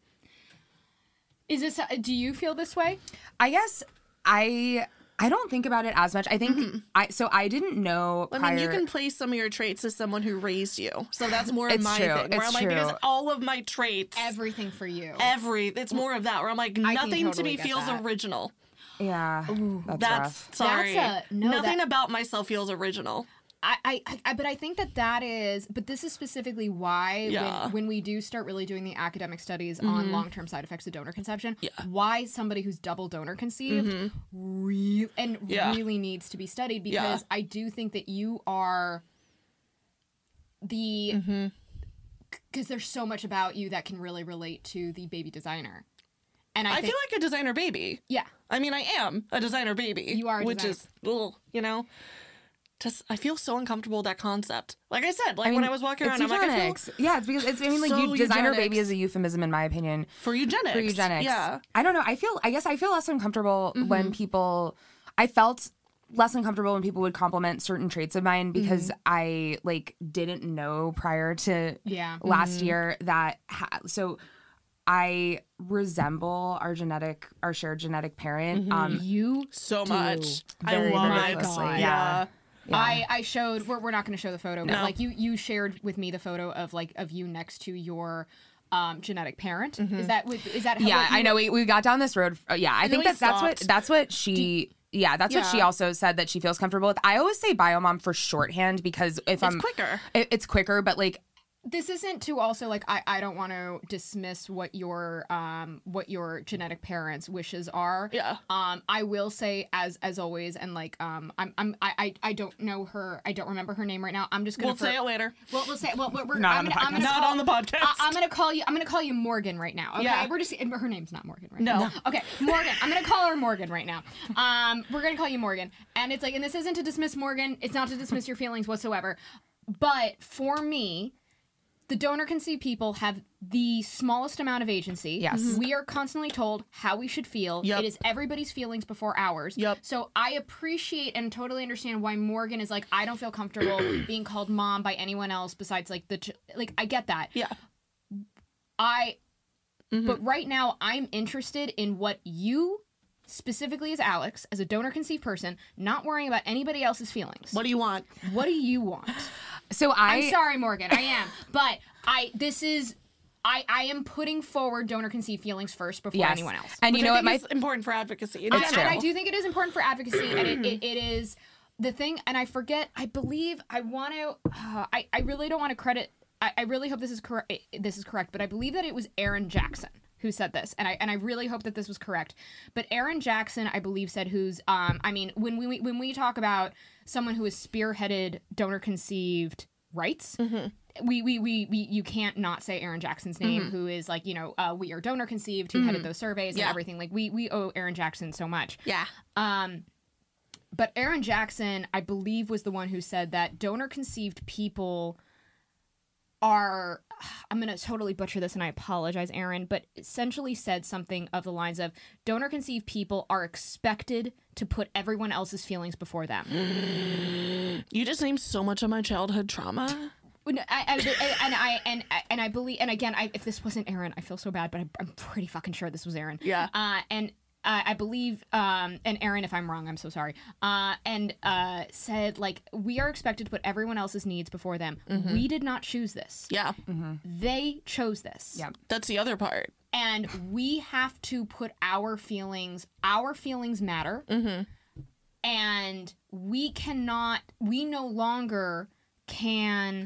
Is this, do you feel this way? I guess I I don't think about it as much. I think I so I didn't know I prior. mean, you can place some of your traits as someone who raised you. So that's more of It's my true. thing. Where It's I'm like, because true. all of my traits, Everything for you. every, it's more of that. Where I'm like, I can nothing to totally me get feels that. original. yeah, that's, That's, rough. sorry. That's a- no, nothing that- about myself feels original. I, I, I, but I think that that is, but this is specifically why Yeah. when, when we do start really doing the academic studies on long-term side effects of donor conception, Yeah. why somebody who's double donor conceived re- and Yeah. really needs to be studied, Yeah. because I do think that you are the, because there's so much about you that can really relate to the baby designer. And I, I think, feel like a designer baby. yeah, I mean, I am a designer baby. You are a which designer. is, ugh, you know, just I feel so uncomfortable with that concept. Like I said, like when I was walking it's around, I'm like, I feel eugenics. Yeah, it's because it's. I mean, like so you, designer eugenics. baby is a euphemism in my opinion for eugenics. for eugenics. Yeah. I don't know. I feel. I guess I feel less uncomfortable Mm-hmm. when people. I felt less uncomfortable when people would compliment certain traits of mine because Mm-hmm. I like didn't know prior to Yeah. last Mm-hmm. year that ha- so. I resemble our genetic, our shared genetic parent. Mm-hmm. Um, you So do. much. I Very, love very it. closely, Yeah. yeah. Yeah. I, I showed we're, we're not going to show the photo, but No. like you you shared with me the photo of like of you next to your um, genetic parent. Is that with is that how, yeah, what you I know. were- We, we got down this road. Uh, yeah, I then think we that that's what stopped. that's what she. Yeah, that's what she Yeah. also said that she feels comfortable with. I always say biomom for shorthand because if I'm quicker. it, it's quicker. But like, This isn't to also like I, I don't want to dismiss what your um what your genetic parents' wishes are. Yeah. Um I will say as as always and like um I'm I'm I I, I don't know her I don't remember her name right now. I'm just gonna We'll say it later. Well, we'll say well we're, we're Not I'm on the gonna, I'm podcast. gonna Not call, on the podcast. I, I'm gonna call you I'm gonna call you Morgan right now. Okay. Yeah. We're just her name's not Morgan right No. now. Okay, Morgan. I'm gonna call her Morgan right now. Um we're gonna call you Morgan. And it's like and this isn't to dismiss Morgan, it's not to dismiss your feelings whatsoever. But for me, the donor conceived people have the smallest amount of agency. Yes. Mhm. We are constantly told how we should feel. Yep. It is everybody's feelings before ours. Yep. So I appreciate and totally understand why Morgan is like, I don't feel comfortable being called mom by anyone else besides like the, ch- like, I get that. Yeah. I, Mm-hmm. but right now I'm interested in what you, specifically as Alex, as a donor conceived person, not worrying about anybody else's feelings. What do you want? What do you want? so I. I'm sorry, Morgan. I am, but I. This is. I. I am putting forward donor conceived feelings first before Yes. anyone else. And Which you know I what? think My is important for advocacy. in And, It's and general. I do think it is important for advocacy, and it, it, it is. the thing, and I forget, I believe I want to, uh, I, I really don't want to credit, I, I really hope this is correct, this is correct, but I believe that it was Aaron Jackson who said this, and I and I really hope that this was correct. But Aaron Jackson, I believe, said who's, um, I mean, when we when we talk about someone who has spearheaded donor-conceived rights, mm-hmm. we, we, we, we, you can't not say Aaron Jackson's name, mm-hmm. who is like, you know, uh, We Are Donor Conceived, who mm-hmm. headed those surveys yeah. and everything. Like, we, we owe Aaron Jackson so much. Yeah. Um, but Aaron Jackson, I believe, was the one who said that donor-conceived people are, I'm going to totally butcher this and I apologize, Aaron, but essentially said something of the lines of donor-conceived people are expected to put everyone else's feelings before them. You just named so much of my childhood trauma. I, I, I, and I and and I believe, and again, I, if this wasn't Aaron, I feel so bad, but I, I'm pretty fucking sure this was Aaron. Yeah. Uh, and Uh, I believe, um, and Aaron, if I'm wrong, I'm so sorry, uh, and uh, said, like, we are expected to put everyone else's needs before them. Mm-hmm. We did not choose this. Yeah. Mm-hmm. They chose this. Yeah. That's the other part. And we have to put our feelings, our feelings matter. Mm-hmm. And we cannot, we no longer can...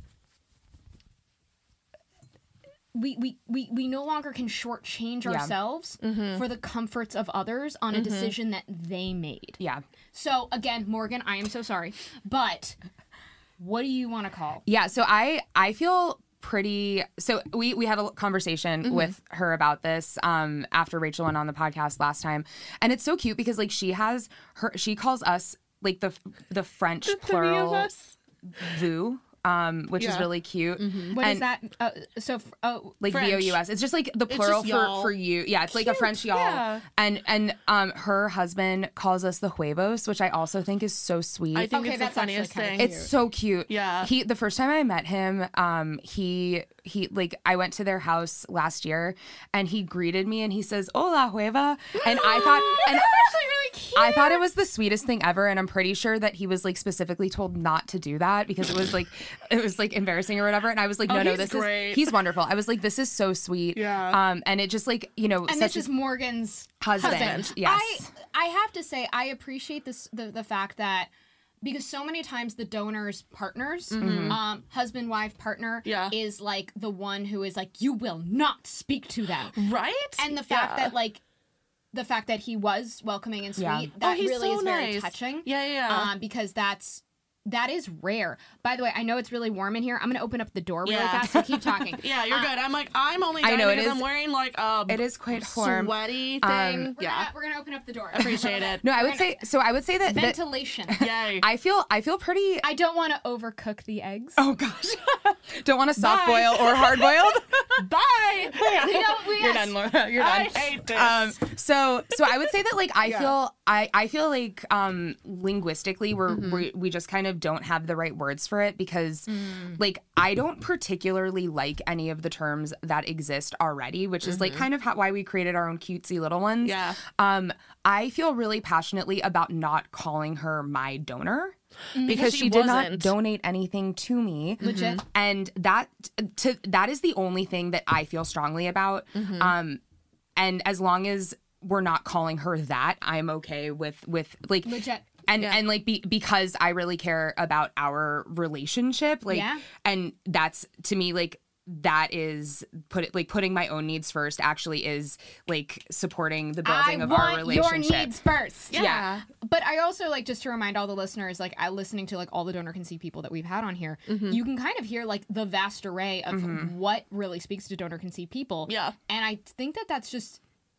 We, we, we, we no longer can shortchange Yeah. ourselves mm-hmm. for the comforts of others on a mm-hmm. decision that they made. Yeah. So, again, Morgan, I am so sorry. But what do you want to call? Yeah, so I I feel pretty... So we, we had a conversation mm-hmm. with her about this um, after Rachel went on the podcast last time. And it's so cute because, like, she has her... She calls us, like, the the French the plural... three of us? Vous. Um, which yeah. is really cute. Mm-hmm. What and is that? Uh, so, oh, like V O U S. It's just like the plural for, for you. Yeah, it's cute. Like a French y'all. Yeah. And and um, her husband calls us the huevos, which I also think is so sweet. I think Okay, it's the that's funniest actually thing. kinda It's so cute. Yeah. He the first time I met him, um, he he like I went to their house last year and he greeted me and he says, "Hola, hueva." And I thought and that's actually really cute. I thought it was the sweetest thing ever, and I'm pretty sure that he was like specifically told not to do that because it was like it was like embarrassing or whatever. And I was like, no, oh, no, he's this great. is he's wonderful. I was like, this is so sweet. Yeah. Um, and it just like, you know, And such this is Morgan's husband. husband. Yes. I I have to say I appreciate this the, the fact that because so many times the donor's partners, Mm-hmm. um, husband, wife, partner, Yeah. is like the one who is like, you will not speak to them. Right? And the fact Yeah. that like the fact that he was welcoming and sweet, Yeah. that Oh, he's really so is very nice. touching. Yeah, yeah, yeah. Um, because that's that is rare. By the way, I know it's really warm in here. I'm gonna open up the door really Yeah. fast, so keep talking. Yeah, you're Uh, good. I'm like, I'm only I dying know, it because is- I'm wearing like a It is quite warm. sweaty Um, thing. We're, yeah. gonna, we're gonna open up the door. Appreciate it. No, I We're would gonna- say so. I would say that, that Ventilation. Yay. I feel I feel pretty. I don't want to overcook the eggs. Oh gosh, don't want a soft Bye. boil or hard boiled. Bye. You know, we- You're yes. done, Laura. You're I done. hate this. Um, so so I would say that like I Yeah. feel I, I feel like um linguistically we're Mm-hmm. we we just kind of don't have the right words for it because Mm. like I don't particularly like any of the terms that exist already, which is like kind of how, why we created our own cutesy little ones. Mm-hmm. Yeah. Um I feel really passionately about not calling her my donor. Because she she did not wasn't. donate anything to me, Legit. and that to that is the only thing that I feel strongly about. Mm-hmm. Um, and as long as we're not calling her that, I'm okay with with like Legit. and Yeah. and like be, because I really care about our relationship. Like, Yeah. and that's to me like that is put it like putting my own needs first. Actually, is like supporting the building I of want our relationship. your needs first. Yeah. yeah. But I also like just to remind all the listeners, like I listening to like all the donor conceived people that we've had on here, Mm-hmm. you can kind of hear like the vast array of Mm-hmm. what really speaks to donor conceived people. Yeah. And I think that that's just,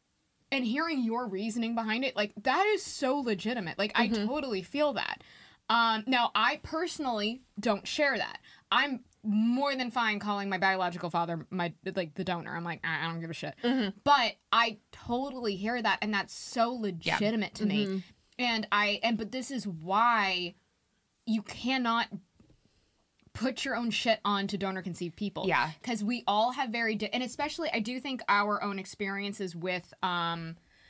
and hearing your reasoning behind it, like that is so legitimate. Like I totally feel that. Um, now I personally don't share that. I'm more than fine calling my biological father my like the donor. I'm like I I don't give a shit. But I totally hear that, and that's so legitimate to me. And I and but this is why you cannot put your own shit on to donor conceived people. Yeah. Because we all have very di- and especially I do think our own experiences with um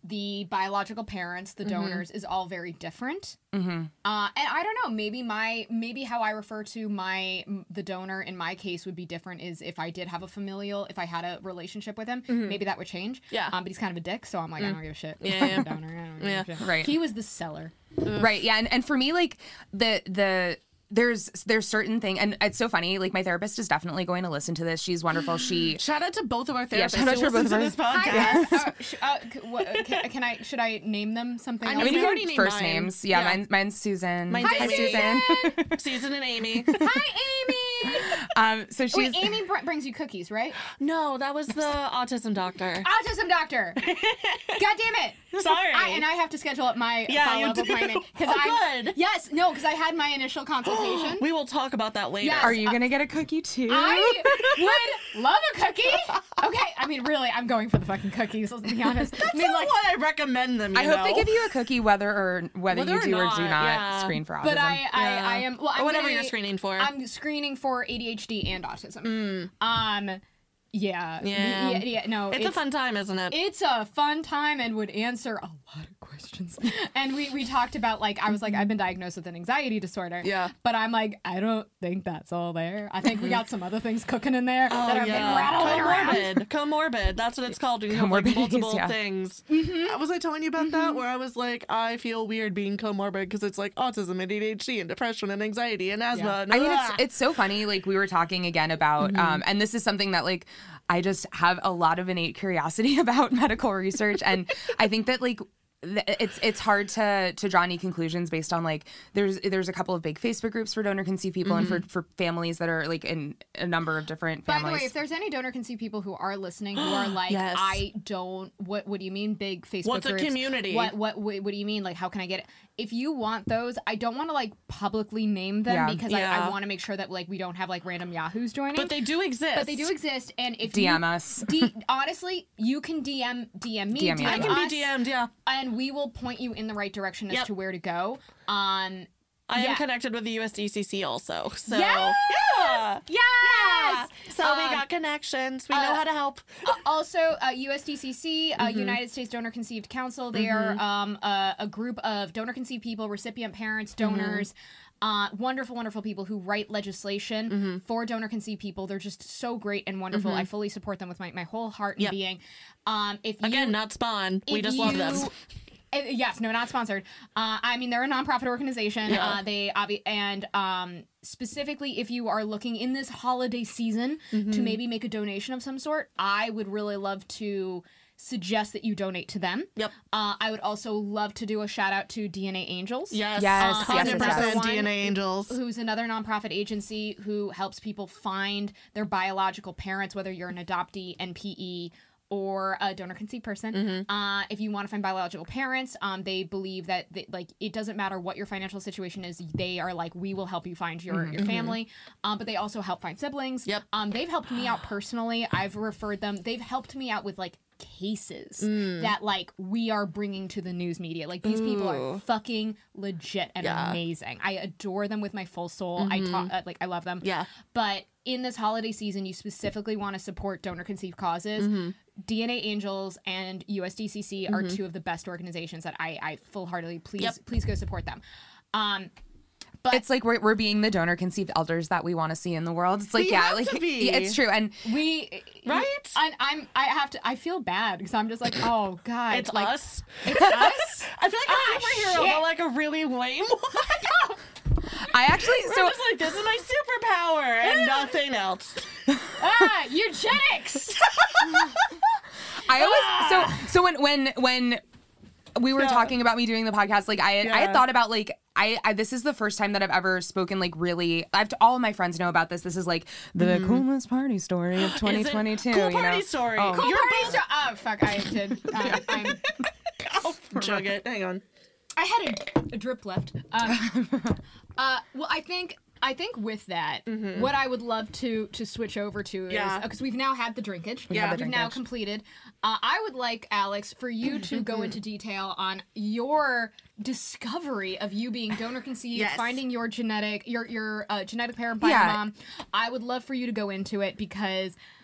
the biological parents, the donors, mm-hmm. is all very different. Mm-hmm. Uh, and I don't know, maybe my maybe how I refer to my the donor in my case would be different. Is if I did have a familial, if I had a relationship with him, mm-hmm. maybe that would change. Yeah. Um, but he's kind of a dick, so I'm like, mm. I don't give a shit. Yeah. yeah. Donor, I don't give yeah. a shit. Right. He was the seller. Ugh. Right. Yeah. And and for me, like the the. There's there's certain thing, and it's so funny. Like my therapist is definitely going to listen to this. She's wonderful. She shout out to both of our therapists. Yeah, shout out who to both of to our this podcast. Hi, uh, sh- uh, c- what, can, can I should I name them something? I else? mean, I mean, we you already can named first mine. names. Yeah, Yeah. Mine, mine's Susan. Mine's Hi, Amy. Susan. Susan and Amy. Hi, Amy. um, so she's Wait, Amy br- brings you cookies, right? No, that was the autism doctor. Autism doctor. God damn it. Sorry. I, and I have to schedule up my Yeah, follow-up you do. appointment because Oh, I good. yes no because I had my initial consultation. We will talk about that later. Yes. Are you gonna get a cookie too? I would love a cookie. Okay, I mean, really, I'm going for the fucking cookies. Let's be honest. That's I mean, not like, why I recommend them. You I hope know? they give you a cookie whether or whether, Whether you or do or do not, not yeah. screen for autism. but I, I, Yeah. I am well. I'm or whatever gonna- you're screening for. I'm screening for A D H D and autism. Mm. Um, yeah, Yeah. yeah, yeah. No, it's, a fun time, isn't it? It's a fun time and would answer a lot of questions. And we, we talked about, like, I was like, I've been diagnosed with an anxiety disorder. Yeah. But I'm like, I don't think that's all there. I think we got some other things cooking in there Oh, that are yeah. been rattling around. Comorbid. Comorbid. That's what it's called when you have like Comorbidities, multiple yeah. things. Mm-hmm. Was I telling you about that? Where I was like, I feel weird being comorbid because it's like autism and A D H D and depression and anxiety and asthma. Yeah. And I mean, ah. it's it's so funny. Like we were talking again about, Mm-hmm. um, and this is something that like I just have a lot of innate curiosity about medical research, and I think that like th- it's it's hard to to draw any conclusions based on like there's there's a couple of big Facebook groups for donor conceived people Mm-hmm. and for for families that are like in a number of different By families. the way, if there's any donor conceived people who are listening who are like, Yes. I don't, what what do you mean big Facebook What's a groups? community? What, what what what do you mean? Like, how can I get it? If you want those, I don't want to like publicly name them Yeah. because I, Yeah. I want to make sure that like we don't have like random Yahoos joining. But they do exist. But they do exist, and if D M you, us. D, honestly, you can D M D M me, D M me. I can us, be D M'd, yeah. and we will point you in the right direction as Yep. to where to go. Um, I Yeah. am connected with the U S D C C also. So Yes! yeah. yes. So we Um, got connections. We know uh, how to help. Uh, also, uh, U S D C C, uh, Mm-hmm. United States Donor Conceived Council, they are um, a, a group of donor conceived people, recipient parents, donors, uh, wonderful, wonderful people who write legislation Mm-hmm. for donor conceived people. They're just so great and wonderful. I fully support them with my, my whole heart and Yep. being. Um, if you, Again, not Spawn. We if just love them. you- Uh, yes, no, not sponsored. Uh, I mean, they're a nonprofit organization. Yeah. Uh, they obvi- and um, specifically, if you are looking in this holiday season Mm-hmm. to maybe make a donation of some sort, I would really love to suggest that you donate to them. Yep. Uh, I would also love to do a shout out to D N A Angels. Yes. Yes, Uh, yes, one hundred yes, percent yes. D N A Angels. Who's another nonprofit agency who helps people find their biological parents, whether you're an adoptee, N P E, or a donor conceived person. Mm-hmm. Uh, if you want to find biological parents, um, they believe that they, like it doesn't matter what your financial situation is. They are like, we will help you find your, your family. Um, but they also help find siblings. Mm-hmm. Yep. Um, they've helped me out personally. I've referred them. They've helped me out with like cases Mm. that like we are bringing to the news media. Like these people are Ooh. fucking legit and Yeah. amazing. I adore them with my full soul. I talk uh, like I love them. Yeah. But in this holiday season, you specifically want to support donor conceived causes. Mm-hmm. D N A Angels and U S D C C are two of the best organizations that I, I full heartedly please Yep. please go support them. Um, It's like we're, we're being the donor conceived elders that we want to see in the world. It's like We yeah, have like to be. it's true. And we Right? And I'm I have to I feel bad because I'm just like oh god It's like, us. It's us. I feel like a Ah, superhero, shit. but like a really lame one. I actually We're so just like, this is my superpower and nothing else. ah eugenics. I always so so when when when we were Yeah. talking about me doing the podcast, like I had, I had Yeah. thought about like I, I this is the first time that I've ever spoken like really. I've all of my friends know about this. This is like the coolest party story of twenty twenty-two. Cool you party know? story. Oh. Cool You're party both- sto- oh fuck I did uh, I'm Oh, chug it. Hang on. I had a, a drip left. Um, uh, well, I think I think with that, what I would love to to switch over to is Yeah. because we've now had the drinkage. We had the we've now drinkage. completed. Uh, I would like Alex for you to go into detail on your discovery of you being donor conceived, Yes. finding your genetic your your uh, genetic parent by Yeah. your mom. I would love for you to go into it because.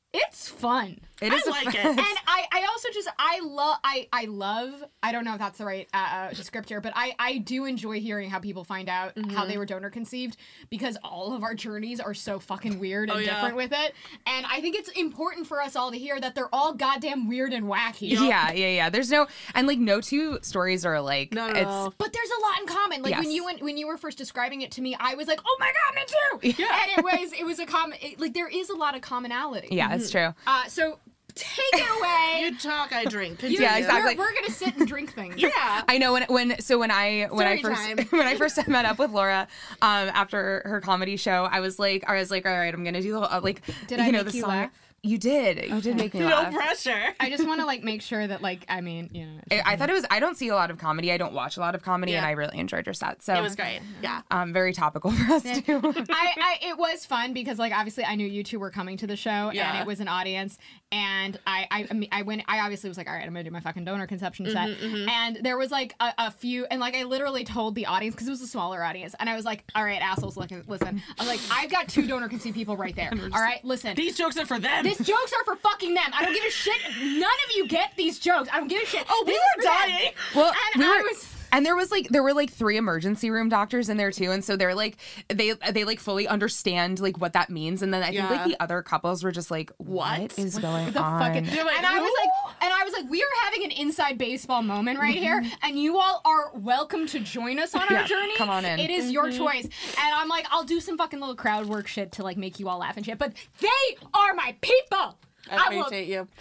It's fun. It I is a like fun- it. And I, I also just I love I I love I don't know if that's the right uh, uh, descriptor, but I I do enjoy hearing how people find out Mm-hmm. how they were donor conceived, because all of our journeys are so fucking weird and Oh, yeah. different with it, and I think it's important for us all to hear that they're all goddamn weird and wacky. Yeah, yeah, yeah. There's no, and like no two stories are alike. Not at it's all. But there's a lot in common. Like when Yes. you went, when you were first describing it to me, I was like, "Oh my god, me too!" Yeah. And it was it was a common. It, like there is a lot of commonality. yeah, it's true. Uh, so take it away. You talk, I drink. You- Continue. Yeah, exactly. We're, we're gonna sit and drink things. Yeah. I know when when so when I when I Story first time. when I first met up with Laura um after her comedy show, I was like I was like all right, I'm gonna do the uh, like Did you I know make the you song. laugh? You did. You did make me No laugh. pressure. I just want to like make sure that like I mean you know. I, I thought it was. I don't see a lot of comedy. I don't watch a lot of comedy, and Yeah. I really enjoyed your set. So It was great. Yeah. Um, very topical for us too. I, I it was fun because like obviously I knew you two were coming to the show Yeah. and it was an audience, and I I I, mean, I went I obviously was like, all right, I'm gonna do my fucking donor conception set, and there was like a, a few, and like I literally told the audience because it was a smaller audience, and I was like, all right, assholes, look, listen, I was like, I've got two donor conceived people right there, all right, listen. These jokes are for them. These jokes are for fucking them. I don't give a shit. None of you get these jokes. I don't give a shit. Oh, we this were is for them. dying. Well, And we I were, was- and there was like there were like three emergency room doctors in there too, and so they're like they they like fully understand like what that means, and then I think Yeah. like the other couples were just like, what, What? is going the on? fucking They're like, and I was "Who?" like and I was like, we are having an inside baseball moment right here, and you all are welcome to join us on our Yeah, journey. come on in. It is your choice. And I'm like, I'll do some fucking little crowd work shit to like make you all laugh and shit. But they are my people. I will- appreciate you.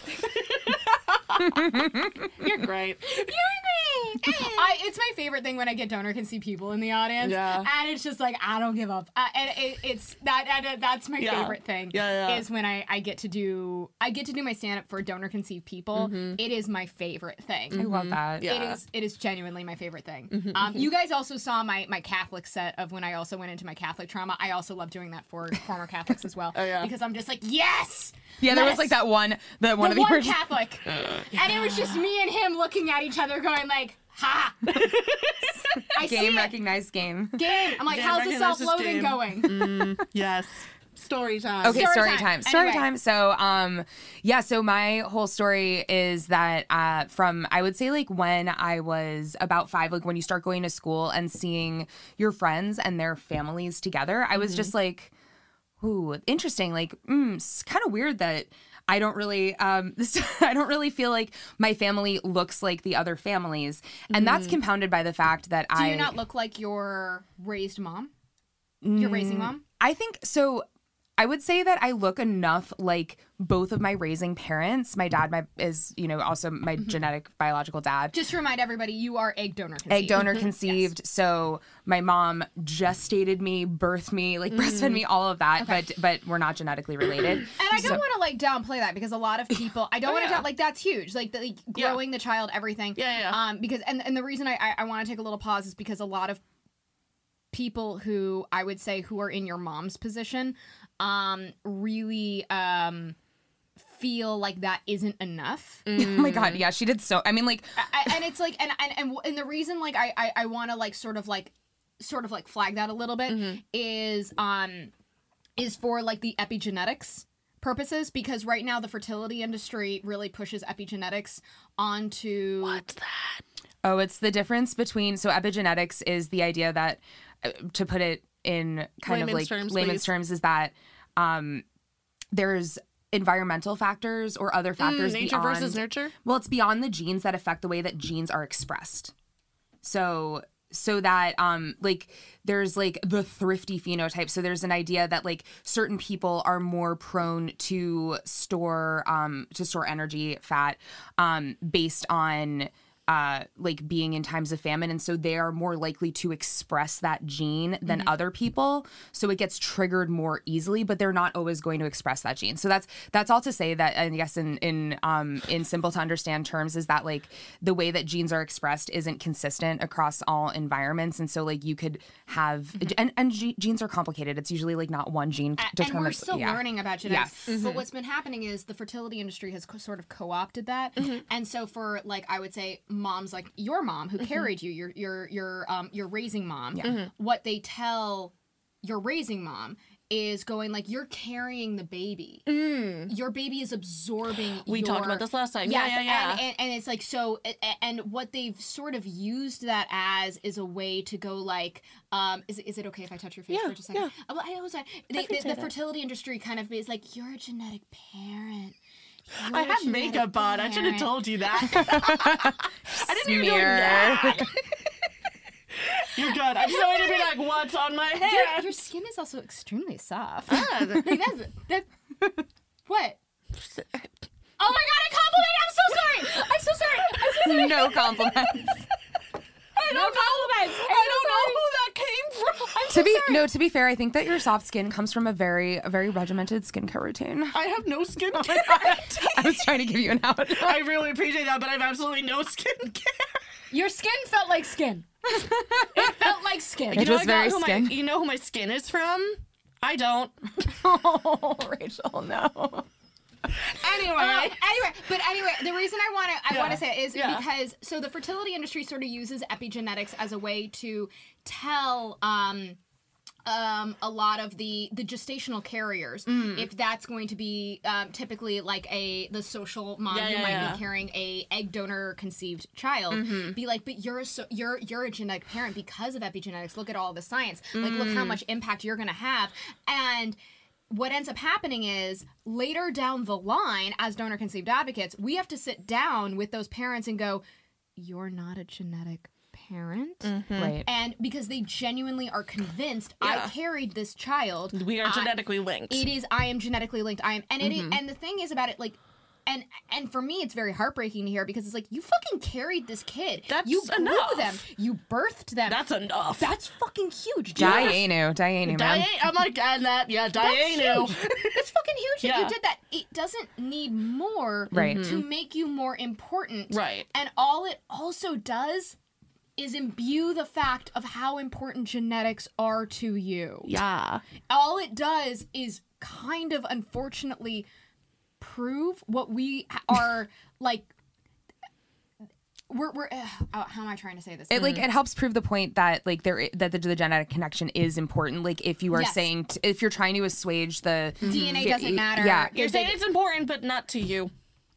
You're great. You're great. I, it's my favorite thing when I get donor can see people in the audience. Yeah. And it's just like, I don't give up. Uh, and it, it's that, that that's my Yeah. favorite thing. Yeah, yeah. Is when I, I get to do I get to do my stand up for donor conceived people. It is my favorite thing. I love that. Yeah. It is it is genuinely my favorite thing. Um, you guys also saw my my Catholic set of when I also went into my Catholic trauma. I also love doing that for former Catholics as well. Oh, yeah. Because I'm just like, yes. Yeah, there was yes! like that one, the one the of the one emergency- Catholic, and it was just me and him looking at each other, going like, "Ha!" I see game it. recognized game. Game. I'm like, Game how's the recognizes self-loathing game. going? Yes. Story time. Okay, Story story, time. time. Story Anyway. time. So, um, yeah. So my whole story is that uh, from I would say like when I was about five, like when you start going to school and seeing your friends and their families together, I was just like, ooh, interesting. Like, mm, it's kind of weird that I don't really, um, this, I don't really feel like my family looks like the other families, and that's compounded by the fact that Do I you not look like your raised mom? Your raising mom? I think so. I would say that I look enough like both of my raising parents. My dad, my is you know also my genetic biological dad. Just to remind everybody, you are egg donor conceived. Egg donor conceived. So my mom gestated me, birthed me, like breastfed me, all of that. But but we're not genetically related. And I don't want to like downplay that because a lot of people, I don't Oh, want to yeah. down, like that's huge. Like, the, like Yeah. growing the child, everything. Yeah, yeah. Um, because and and the reason I I, I want to take a little pause is because a lot of people who I would say who are in your mom's position, um, really um feel like that isn't enough. Oh my god, yeah, she did so. I mean, like I, and it's like and and and, and the reason like I I, I want to like sort of like sort of like flag that a little bit is um is for like the epigenetics purposes, because right now the fertility industry really pushes epigenetics onto What's that? oh, it's the difference between so epigenetics is the idea that uh, to put it in kind of Layman's like terms, layman's please. terms is that um there's environmental factors or other factors Mm, nature beyond, versus nurture? Well, it's beyond the genes that affect the way that genes are expressed. So so that um like there's like the thrifty phenotype. So there's an idea that like certain people are more prone to store um to store energy, fat, um based on uh, like being in times of famine, and so they are more likely to express that gene than other people. So it gets triggered more easily, but they're not always going to express that gene. So that's that's all to say that, I guess in in um in simple to understand terms, is that like the way that genes are expressed isn't consistent across all environments, and so like you could have and and ge- genes are complicated. It's usually like not one gene A- determines. and we're still yeah. learning about genetics. Yes. But what's been happening is the fertility industry has co- sort of co-opted that, and so for like I would say moms like your mom who carried you, your your your um your raising mom, what they tell your raising mom is going like, you're carrying the baby. Mm. Your baby is absorbing We your... talked about this last time. Yes, yeah, yeah, yeah. And, and, and it's like, so, and, and what they've sort of used that as is a way to go like, um, is, is it okay if I touch your face Yeah, for just a second? yeah. Oh, well, I was, they, Definitely the, say the that. fertility industry kind of is like, you're a genetic parent. You're I a have genetic makeup on. I should have parent." told you that. I didn't even know Smear. that. You're good. I'm just waiting to be like, what's on my Your, hair? your skin is also extremely soft. Ah, Like that's that. What? Oh my god! A compliment! I'm so sorry. I'm so sorry. I'm so sorry. No compliments. I don't know. I don't know who that came from. To be no, to be fair, I think that your soft skin comes from a very, a very regimented skincare routine. I have no skin Oh care. I was trying to give you an out. I really appreciate that, but I have absolutely no skin care. Your skin felt like skin. It felt like skin. It You know, was I got very who skin. My, you know who my skin is from? I don't. Oh, Rachel, no. Anyway. Uh, anyway, but anyway, the reason I want to I Yeah. want to say it is Yeah. because so the fertility industry sort of uses epigenetics as a way to tell um um a lot of the the gestational carriers Mm. if that's going to be um, typically like a the social mom Yeah, who yeah, might yeah. be carrying a egg donor conceived child Mm-hmm. be like, but you're a so, you're you're a genetic parent because of epigenetics. Look at all the science. Like look Mm. how much impact you're going to have. And what ends up happening is later down the line, as donor conceived advocates, we have to sit down with those parents and go, you're not a genetic parent. Right. And because they genuinely are convinced, I Yeah. carried this child. We are I- genetically linked. It is, I am genetically linked. I am, and it is, and the thing is about it, like, and and for me, it's very heartbreaking to hear because it's like, you fucking carried this kid. That's you grew enough. them. You birthed them. That's enough. That's fucking huge. dude. Dianu, Dianu, man. Diane, I'm like, and that, yeah, That's Dianu. huge. It's fucking huge that Yeah. you did that. It doesn't need more Right. to make you more important. Right. And all it also does is imbue the fact of how important genetics are to you. Yeah. All it does is kind of unfortunately prove what we are like we're we're uh, how am I trying to say this? It like it helps prove the point that like there i- that the, the genetic connection is important. Like if you are Yes. saying t- if you're trying to assuage the D N A v- doesn't matter. Yeah. You're Is saying it- it's important, but not to you.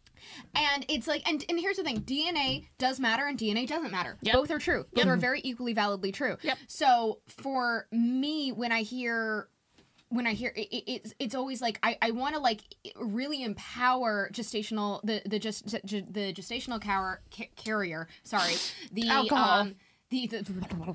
And it's like, and, and here's the thing: D N A does matter, and D N A doesn't matter. Yep. Both are true. Both are very equally validly true. Yep. So for me, when I hear, when I hear, it, it, it's it's always like I, I want to like really empower gestational the the just the gestational car, ca- carrier. Sorry, the Alcohol. um. The the,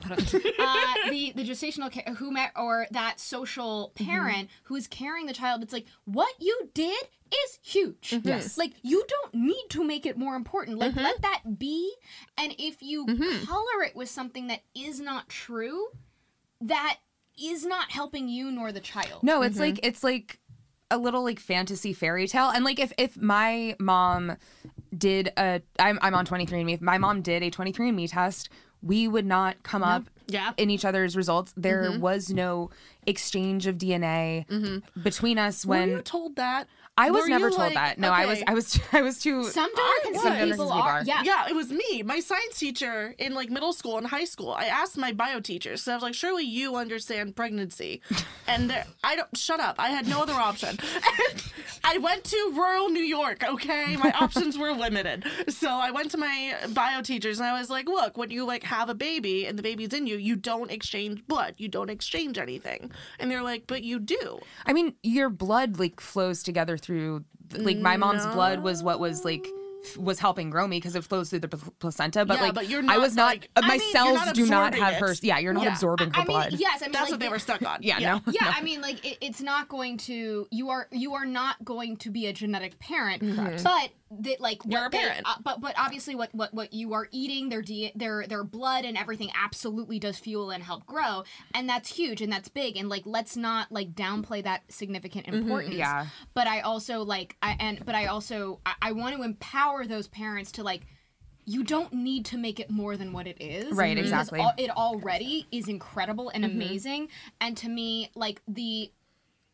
uh, the the gestational ca- who met or that social parent who is carrying the child. It's like what you did is huge. Yes. Like you don't need to make it more important. Like let that be. And if you color it with something that is not true, that is not helping you nor the child. No, it's like it's like a little like fantasy fairy tale. And like if if my mom did a I'm I'm on twenty-three and me. If my mom did a twenty-three and me test, we would not come up Yeah. in each other's results. There Mm-hmm. was no exchange of D N A between us Were when you told that? I was Were never you, told like- that. No, I was okay. I was I was too Some donor I conceived was. people Some donor are. conceived Yeah. Yeah, it was me. My science teacher in like middle school and high school. I asked my bio teachers, so I was like, "Surely you understand pregnancy?" And they're- I don't. Shut up. I had no other option. I went to rural New York. Okay, my options were limited. So I went to my bio teachers and I was like, "Look, when you like have a baby and the baby's in you, you don't exchange blood. You don't exchange anything." And they're like, "But you do." I mean, your blood like flows together through like my mom's blood was what was like f- was helping grow me because it flows through the pl- placenta. But Yeah, like but you're I not, was not. like- uh, I my mean, you're cells not do not absorbing have it. her. Yeah, you're not Yeah. absorbing her I mean, blood. yes. I mean, That's like, what they were stuck on. Yeah, no. Yeah, I mean, like it, it's not going to. You are you are not going to be a genetic parent, but that like You're what a they- parent. uh, but but obviously, what, what what you are eating, their D, their their blood and everything absolutely does fuel and help grow, and that's huge and that's big. And like, let's not like downplay that significant importance. Yeah. But I also like, I and but I also I, I want to empower those parents to like. You don't need to make it more than what it is. Right, because exactly. al- it already is incredible and amazing. And to me, like the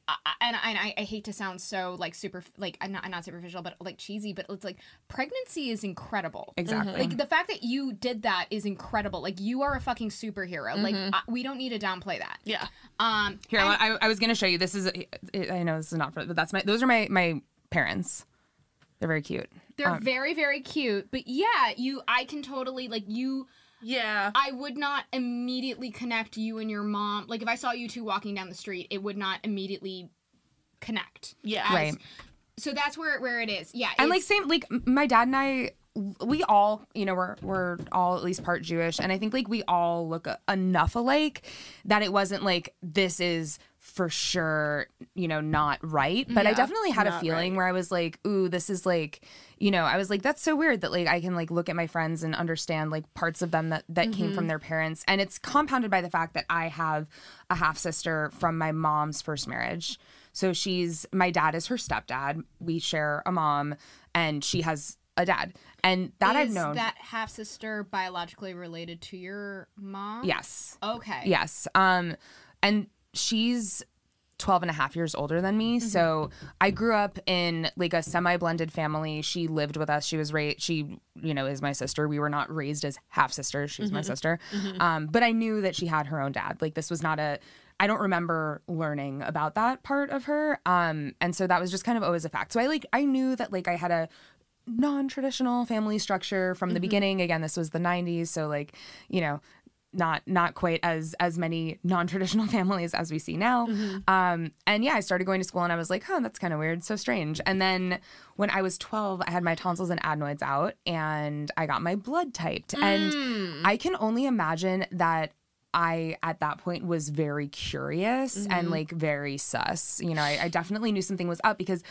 I, and, I, and I, I hate to sound so like super like I'm not, I'm not superficial but like cheesy, but it's like pregnancy is incredible. Exactly. Like the fact that you did that is incredible. Like you are a fucking superhero. Like Mm-hmm. I, we don't need to downplay that. Yeah. Um. Here, and- I, I was going to show you. This is, I know this is not for, but that's my, those are my, my parents. They're very cute. they're Um, very very cute. But yeah, you I can totally like you. Yeah. I would not immediately connect you and your mom. Like if I saw you two walking down the street, it would not immediately connect. Yeah. As- Right. So that's where where it is. Yeah. And like it's- same, like m- my dad and I, we all, you know, we're we're all at least part Jewish, and I think like we all look a- enough alike that it wasn't like this is for sure, you know, not right. But I Yeah, definitely had a not feeling right. where I was like, ooh, this is like, you know, I was like, that's so weird that like I can like look at my friends and understand like parts of them that that came from their parents, and it's compounded by the fact that I have a half sister from my mom's first marriage. So she's, my dad is her stepdad. We share a mom, and she has a dad. And that I've is known. that half sister biologically related to your mom? Yes. Okay. Yes. Um, and she's twelve and a half years older than me. So I grew up in like a semi-blended family. She lived with us. She was raised, she, you know, is my sister. We were not raised as half sisters. She's my sister. Um, but I knew that she had her own dad. Like this was not a, I don't remember learning about that part of her. Um, and so that was just kind of always a fact. So I like, I knew that like I had a non-traditional family structure from the beginning. Again, this was the nineties. So like, you know, not not quite as as many non-traditional families as we see now. Um, and yeah, I started going to school and I was like, oh, that's kind of weird, so strange. And then when I was twelve, I had my tonsils and adenoids out and I got my blood typed. And I can only imagine that I, at that point, was very curious and like very sus. You know, I, I definitely knew something was up because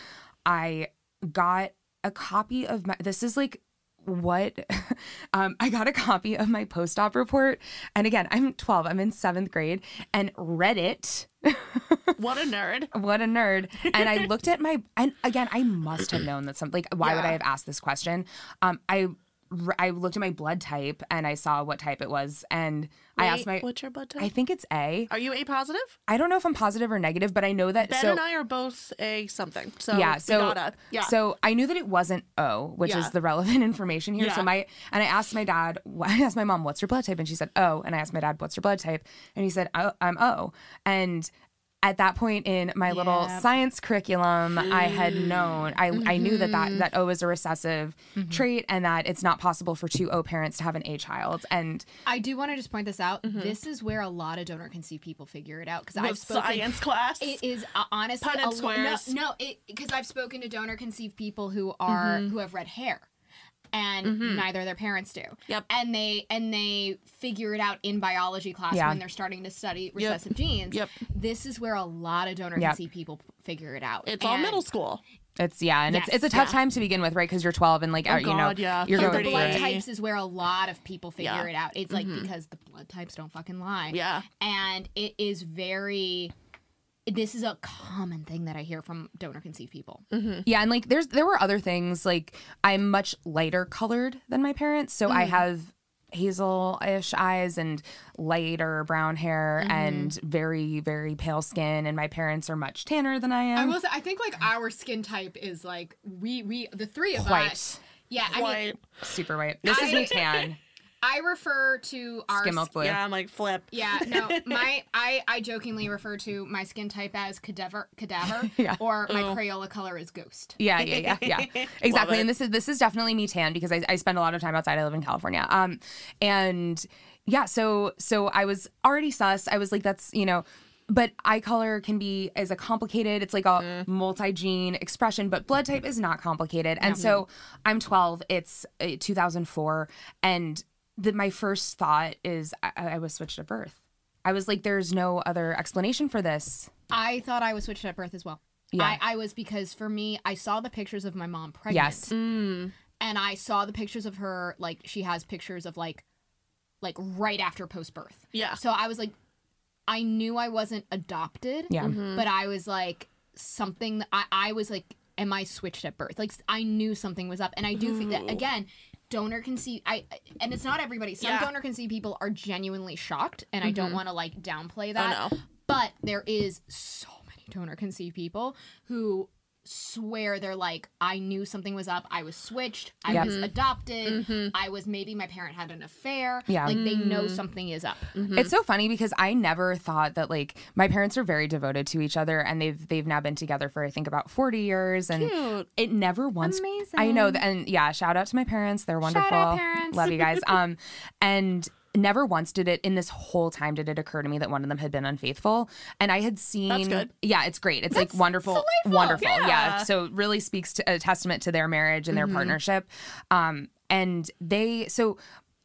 I got a copy of my, this is like what, um, I got a copy of my post-op report. And again, I'm twelve, I'm in seventh grade, and read it. What a nerd. What a nerd. And I looked at my, and again, I must have known that something, like, why would Yeah. I have asked this question? Um, I, I looked at my blood type and I saw what type it was. And I asked my, Wait, what's your blood type? I think it's A. Are you A positive? I don't know if I'm positive or negative, but I know that. Ben so and I are both A something. So yeah, we so gotta, yeah. so I knew that it wasn't O, which Yeah. is the relevant information here. So Yeah. my and I asked my dad, I asked my mom, "What's your blood type?" And she said O. And I asked my dad, "What's your blood type?" And he said, oh, "I'm O." And at that point in my little Yep. science curriculum, I had known, I, I knew that, that that O is a recessive trait and that it's not possible for two O parents to have an A child. And I do want to just point this out. This is where a lot of donor conceived people figure it out because I've With spoken. science class. It is uh, honestly Punnett a lo- squares. No, no, because I've spoken to donor conceived people who are who have red hair, and neither their parents do. Yep. And they and they figure it out in biology class Yeah. when they're starting to study recessive genes. Yep. This is where a lot of donor Yep. conceived people p- figure it out. It's all And middle school. it's, yeah, and Yes. it's it's a tough Yeah. time to begin with, right? Because you're twelve and like, Oh, uh, you know, God, yeah. you're So going the through blood it. types is where a lot of people figure Yeah. it out. It's like because the blood types don't fucking lie. Yeah. And it is very. This is a common thing that I hear from donor conceived people. Yeah, and like there's there were other things, like I'm much lighter colored than my parents, so I have hazel-ish eyes and lighter brown hair and very very pale skin, and my parents are much tanner than I am. I will say, I think like our skin type is like we we the three of White. us. Yeah, I mean, White. Super white. This is I- me tan. I refer to our Skim milk blue. Yeah, I'm like flip. Yeah, no, my I I jokingly refer to my skin type as cadaver, cadaver, Yeah. or my Oh. Crayola color is ghost. Yeah, yeah, yeah, yeah. Exactly. it. And this is this is definitely me tan because I, I spend a lot of time outside. I live in California. Um, and yeah, so so I was already sus. I was like, that's, you know, but eye color can be as a complicated. It's like a multi-gene expression, but blood type is not complicated. And so I'm twelve. It's uh, two thousand four, and the, my first thought is I, I was switched at birth. I was like, there's no other explanation for this. I thought I was switched at birth as well. Yeah. I, I was because for me, I saw the pictures of my mom pregnant. Yes. And I saw the pictures of her, like she has pictures of like, like right after post birth. Yeah. So I was like, I knew I wasn't adopted. Yeah. But I was like something. That I I was like, am I switched at birth? Like I knew something was up, and I do think that again. Donor conceived, I and it's not everybody. Some Yeah. donor conceived people are genuinely shocked, and I don't want to like downplay that. no. But there is so many many donor conceived people who swear they're like, I knew something was up. I was switched. I Yep. was adopted. Mm-hmm. I was maybe my parent had an affair. Yeah. Like they know Mm. something is up. It's so funny because I never thought that like my parents are very devoted to each other and they've they've now been together for I think about forty years and Cute. it never once Amazing. I know th- and yeah, shout out to my parents. They're wonderful. out, parents. Love you guys. Um and never once did it in this whole time did it occur to me that one of them had been unfaithful. And I had seen That's good. Yeah, it's great. It's like wonderful. delightful. Wonderful. Yeah. Yeah. So it really speaks to a testament to their marriage and their Mm-hmm. partnership. Um and they so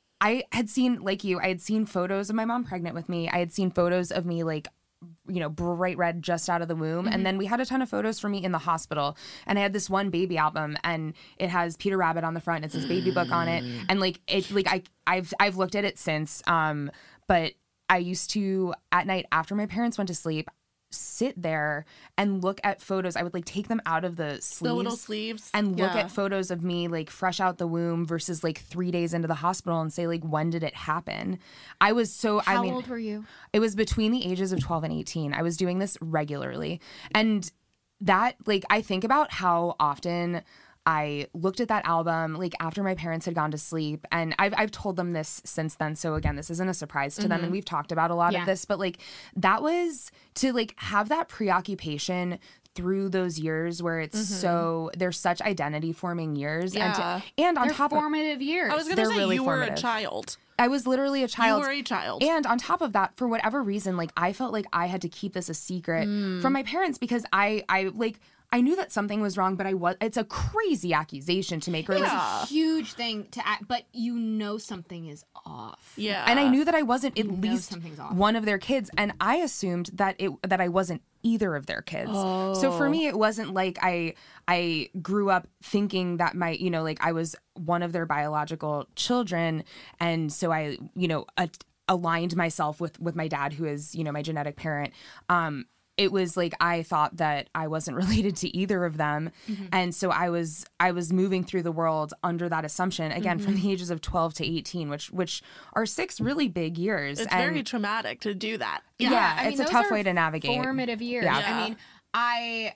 I had seen, like you, I had seen photos of my mom pregnant with me. I had seen photos of me, like, you know, bright red just out of the womb. Mm-hmm. And then we had a ton of photos for me in the hospital. And I had this one baby album and it has Peter Rabbit on the front. It says baby book on it. And like, it, like, I, I've, I've looked at it since. Um, but I used to, at night after my parents went to sleep, sit there and look at photos. I would like take them out of the sleeves. The little sleeves. And look Yeah. at photos of me like fresh out the womb versus like three days into the hospital and say like, when did it happen? I was so, How I mean, old were you? it was between the ages of twelve and eighteen. I was doing this regularly. And that, like, I think about how often I looked at that album like after my parents had gone to sleep, and I've I've told them this since then. So again, this isn't a surprise to them, and we've talked about a lot Yeah. of this. But like that was to like have that preoccupation through those years where it's so there's such identity forming years, Yeah. and to, and on They're top of formative years. I was gonna They're say really you were a formative. child. I was literally a child. You were a child. And on top of that, for whatever reason, like I felt like I had to keep this a secret from my parents because I, I like, I knew that something was wrong, but I was. It's a crazy accusation to make. Or like, Yeah. huge thing to act, but you know something is off. Yeah. and I knew that I wasn't at know least something's off. one of their kids, and I assumed that it that I wasn't either of their kids. So for me, it wasn't like I I grew up thinking that my you know like I was one of their biological children, and so I you know a, aligned myself with with my dad, who is you know my genetic parent. Um, it was like I thought that I wasn't related to either of them, Mm-hmm. and so I was I was moving through the world under that assumption again from Mm-hmm. the ages of twelve to eighteen, which which are six really big years. It's and very traumatic to do that. yeah, I it's mean, a those tough are way to navigate. Formative years. Yeah. Yeah. I mean, I.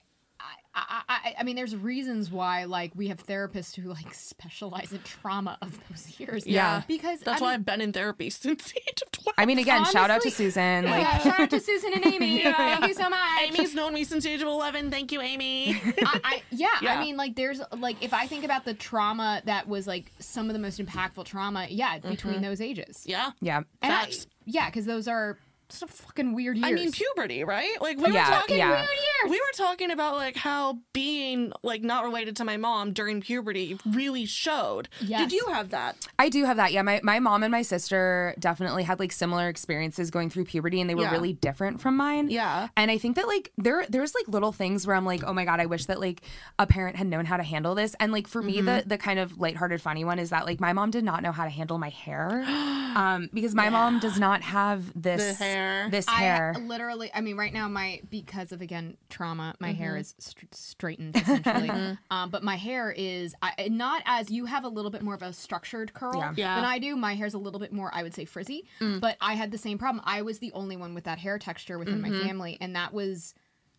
I, I, I mean, there's reasons why, like, we have therapists who like specialize in trauma of those years. Yeah. because That's I why mean, I've been in therapy since the age of twelve. I mean, again, shout out to Honestly, Susan. Like, yeah, shout out to Susan and Amy. Thank you so much. Amy's known me since the age of eleven. Thank you, Amy. I, I, yeah, Yeah. I mean, like, there's like, if I think about the trauma that was like some of the most impactful trauma, yeah, between those ages. yeah. yeah, And I, Facts. yeah, because those are some fucking weird years. I mean, puberty, right? Like we Yeah, were talking. yeah. weird years. We were talking about like how being like not related to my mom during puberty really showed. Yes. Did you have that? I do have that. Yeah, my, my mom and my sister definitely had like similar experiences going through puberty, and they were Yeah. really different from mine. Yeah. And I think that like there there's like little things where I'm like, oh my god, I wish that like a parent had known how to handle this. And like for me, Mm-hmm. the the kind of lighthearted, funny one is that like my mom did not know how to handle my hair, um, because my mom does not have this The hair. this I hair. literally, I mean, right now, my because of again trauma, my hair Mm-hmm. is st- straightened essentially. um, but my hair is I, not as you have a little bit more of a structured curl Yeah. Yeah. than I do. My hair's a little bit more, I would say, frizzy. But I had the same problem. I was the only one with that hair texture within my family, and that was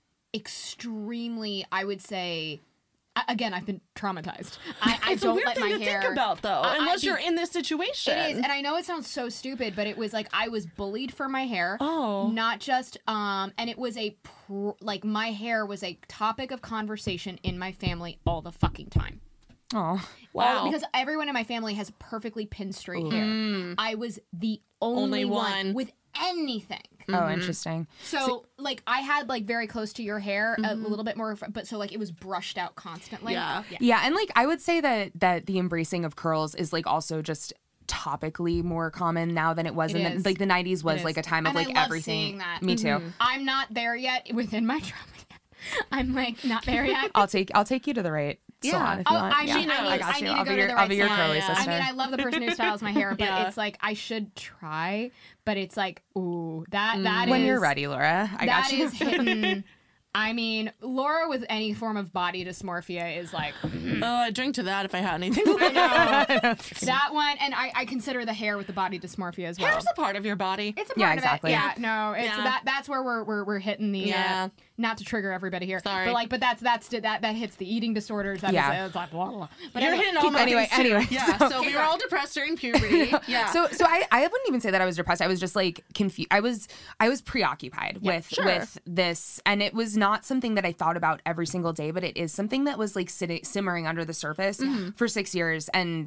extremely, I would say. I- Again, I've been traumatized. I, I It's don't a weird let thing my to hair. think about, though, I- I unless be- you're in this situation. It is, and I know it sounds so stupid, but it was like I was bullied for my hair. Oh. Not just um, and it was a pr- like my hair was a topic of conversation in my family all the fucking time. Oh, Wow. All- because everyone in my family has perfectly pin straight hair. I was the only, Only one. one. with anything. oh, interesting. So, like I had like very close to your hair, a little bit more, but so like it was brushed out constantly. Yeah. Yeah, and like I would say that that the embracing of curls is like also just topically more common now than it was It in is. the, like the nineties was It like is. a time of And I like love everything. seeing that. Me too. I'm not there yet within my trauma. I'm like not there yet. I'll take I'll take you to the right salon if you Oh, want. I yeah, mean, I, knows. need, got I you. need to I'll go be to your the I'll right be your salon. curly yeah. sister. I mean, I love the person who styles my hair, but Yeah. it's like I should try, but it's like, ooh, that that when is you're ready, Laura, I that got you. is hitting I mean, Laura with any form of body dysmorphia is like, Oh, I'd drink to that if I had anything. I know. That one, and I, I consider the hair with the body dysmorphia as well. Hair's a part of your body. It's a part Yeah, of exactly. it. Yeah, no, it's Yeah. that that's where we're we're, we're hitting the Yeah. uh, not to trigger everybody here. Sorry. But like but that's that's that that hits the eating disorders. That Yeah. is it's like blah, blah, blah. But You're anyway, hitting all my Anyway, things, too. anyway, Yeah. so- So, we were all depressed during puberty. Yeah. So so I, I wouldn't even say that I was depressed. I was just like confused. I was I was preoccupied with sure. with this, and it was not something that I thought about every single day, but it is something that was like sitting simmering under the surface Mm-hmm. for six years, and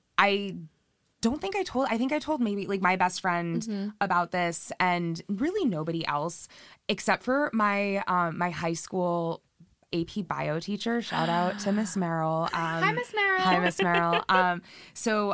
I don't think I told. I think I told maybe like my best friend Mm-hmm. about this, and really nobody else except for my um, my high school A P bio teacher. Shout out to Miss Merrill. Um, Hi, Miss Merrill. Hi, Miss Merrill. Um, so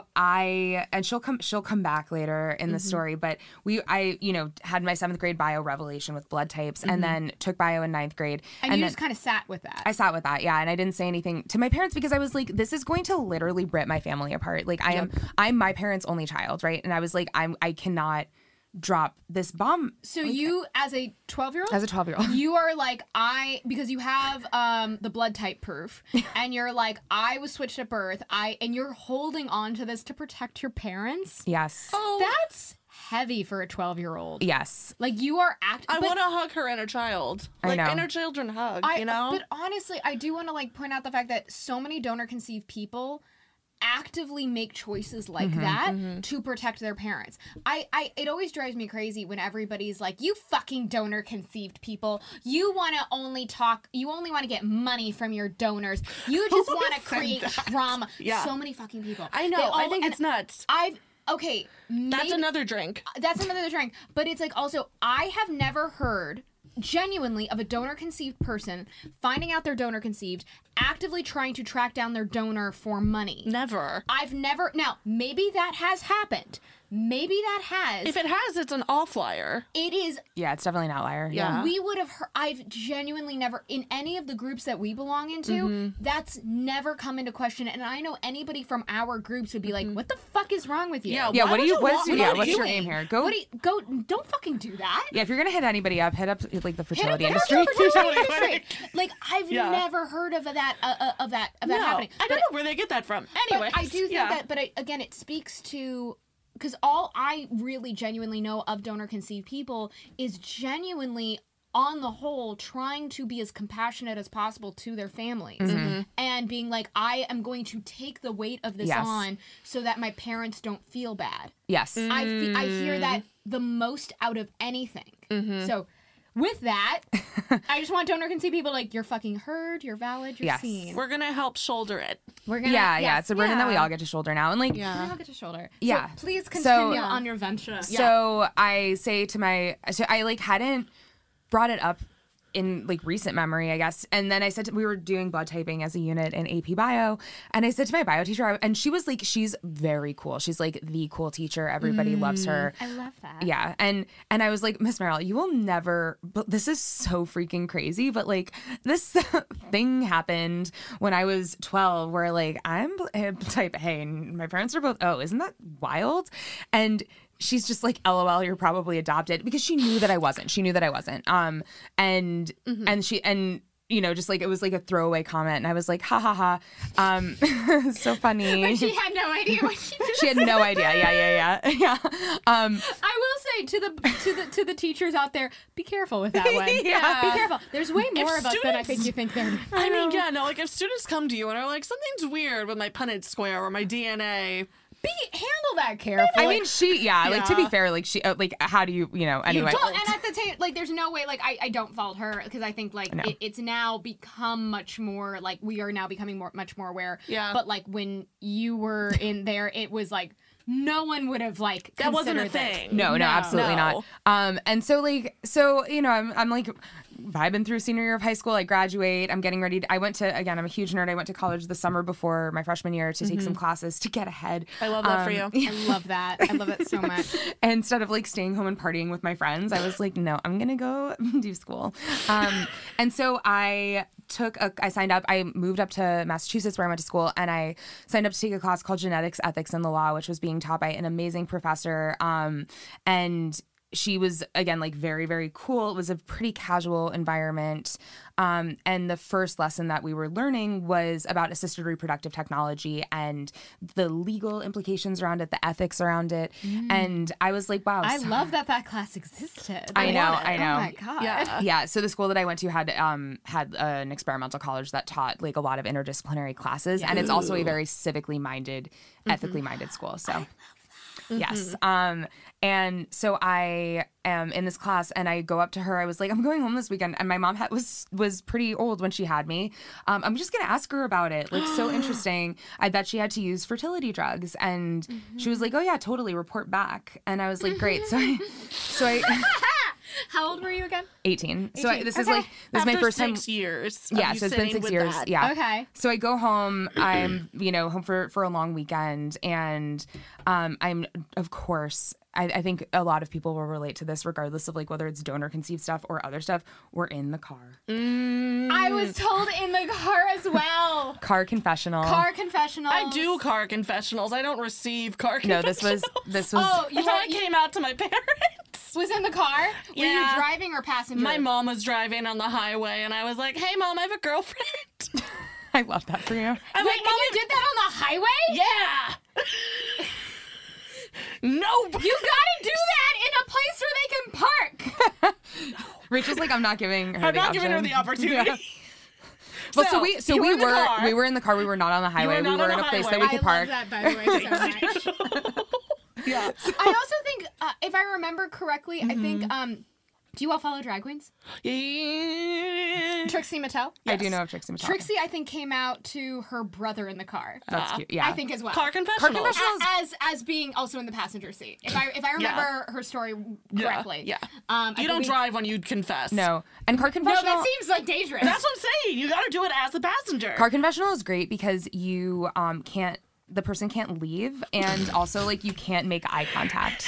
I and she'll come she'll come back later in the story, but we I you know had my seventh grade bio revelation with blood types, and then took bio in ninth grade, and, you then just kind of sat with that. I sat with that, yeah, and I didn't say anything to my parents because I was like, this is going to literally rip my family apart. Like I am I'm my parents' only child, right? And I was like, I'm I cannot drop this bomb so you, as a twelve-year-old, as a twelve year old. you are like I because you have um the blood type proof, and you're like I was switched at birth. I and you're holding on to this to protect your parents. Yes. oh, That's heavy for a twelve-year-old. Yes. Like you are act. I but- want to hug her inner child. I Like know. inner children hug, I, you know? But honestly, I do want to like point out the fact that so many donor conceived people actively make choices like Mm-hmm, that to protect their parents. I, I it always drives me crazy when everybody's like, you fucking donor conceived people. You want to only talk, you only want to get money from your donors. You just want to said create that? drama. Yeah. So many fucking people. I know. They I all- think and it's nuts. I've okay, That's maybe- another drink. that's another drink. But it's like also, I have never heard genuinely of a donor conceived person finding out they're donor conceived, actively trying to track down their donor for money. Never. I've never, now, maybe that has happened. Maybe that has. If it has, it's an all flyer. It is, Yeah, it's definitely an outlier. Yeah. we would have heard, I've genuinely never, in any of the groups that we belong into, Mm-hmm. that's never come into question. And I know anybody from our groups would be like, what the fuck is wrong with you? Yeah, Yeah, Why what do would you you what's want- your, what yeah, are what's you your doing? aim here? Go What do you, go, don't fucking do that. Yeah, if you're gonna hit anybody up, hit up like the Hit up fertility the industry. fertility industry. Like I've Yeah. never heard of that uh, uh, of that of that No, happening. I But- don't know where they get that from. Anyway, But I do think yeah. that, but I, again, it speaks to because all I really genuinely know of donor conceived people is genuinely, on the whole, trying to be as compassionate as possible to their families and being like, I am going to take the weight of this Yes. on so that my parents don't feel bad. Yes. I fe- I hear that the most out of anything. So. With that, I just want donor conceived people like, you're fucking heard, you're valid, you're Yes. seen. We're gonna help shoulder it. We're gonna, Yeah, yeah, yes, it's a burden that we yeah. all get to shoulder now. And like We all get to shoulder. Yeah. So please So- continue Yeah. on your venture. So I say to my, so I like hadn't brought it up in like recent memory, I guess. And then I said to, we were doing blood typing as a unit in A P bio, and I said to my bio teacher, I- and she was like, she's very cool. She's like the cool teacher. Everybody loves her. I love that. Yeah, and and I was like, Miss Merrill, you will never. But this is so freaking crazy. But like, this thing happened when I was twelve, where like I'm uh, type A, and my parents are both O. Isn't that wild? And she's just like, L O L, you're probably adopted, because she knew that I wasn't. She knew that I wasn't. Um, and and she and. You know, just like it was like a throwaway comment, and I was like, "Ha ha ha!" Um, so funny. She had no idea what she was. She had no idea. Yeah, yeah, yeah, yeah. Um, I will say to the to the to the teachers out there, be careful with that one. Yeah. Be careful. There's way more If of us than I students- think you think there. I mean, yeah, no, like if students come to you and are like, something's weird with my Punnett square or my D N A, Be handle that carefully. I mean, she, yeah, like to be Yeah. fair, like she, uh, like how do you, you know, anyway. Well, and at the same, like, there's no way, like, I, I don't fault her because I think, like, know. it, it's now become much more, like, we are now becoming more, much more aware. Yeah. But, like, when you were in there, it was like, no one would have, like, that wasn't a considered this. thing. No, no, No. absolutely No. not. Um, and so like, so you know, I'm, I'm like vibing through senior year of high school. I graduate. I'm getting ready. To, I went to again. I'm a huge nerd. I went to college the summer before my freshman year to take some classes to get ahead. I love that for you. I love that. I love it so much. And instead of like staying home and partying with my friends, I was like, no, I'm gonna go do school. Um, and so I took a, I signed up, I moved up to Massachusetts where I went to school, and I signed up to take a class called Genetics, Ethics, and the Law, which was being taught by an amazing professor. Um, and she was, again, like very, very cool. It was a pretty casual environment. Um, and the first lesson that we were learning was about assisted reproductive technology and the legal implications around it, the ethics around it. Mm. And I was like, wow. I so- love that that class existed. I know, I know. Oh my God. Yeah. Yeah, so the school that I went to had um had uh, an experimental college that taught like a lot of interdisciplinary classes, and it's also a very civically minded, ethically minded school. So, yes, um, and so I am in this class, and I go up to her. I was like, I'm going home this weekend, and my mom had, was was pretty old when she had me. Um, I'm just gonna ask her about it. Like, so interesting. I bet she had to use fertility drugs, and she was like, oh yeah, totally. Report back. And I was like, great. So I, so I. How old were you again? eighteen. So I, this is Okay. like this After is my first time. six years. of Yeah, you so it's been sitting six with years. that. Yeah. Okay. So I go home. I'm, you know, home for, for a long weekend. And um, I'm, of course, I, I think a lot of people will relate to this, regardless of like whether it's donor conceived stuff or other stuff. We're in the car. Mm. I was told in the car as well. Car confessional. Car confessionals. I do car confessionals. I don't receive car No, confessionals. this was, this was, Oh, you That's how were, I you came out to my parents. was in the car? Were Yeah. you driving or passenger? My mom was driving on the highway, and I was like, hey, Mom, I have a girlfriend. I love that for you. I'm Wait, like, and Mom, you did that on the highway? yeah. Nope. You gotta do that in a place where they can park. Rachel's like, I'm not giving her I'm the not option. giving her the opportunity. Yeah. Well, so, So, we so you were we in the were car. we were in the car. We were not on the highway. were We not were on in a the place that highway. we could I park. love that, by the way, so much. Yeah. I also think, uh, if I remember correctly, I think, Mm-hmm. um, do you all follow drag queens? Yeah. Trixie Mattel? I do know of Trixie Mattel. Trixie, I think, came out to her brother in the car. That's cute. Yeah. I think as well. Car confessionals. Car confessionals. A- as as being also in the passenger seat. If I if I remember her story correctly. Yeah. Um, I You don't believe- drive when you confess. No. And car No, confessional. that seems like dangerous. That's what I'm saying. You got to do it as a passenger. Car confessional is great because you um can't the person can't leave, and also like you can't make eye contact.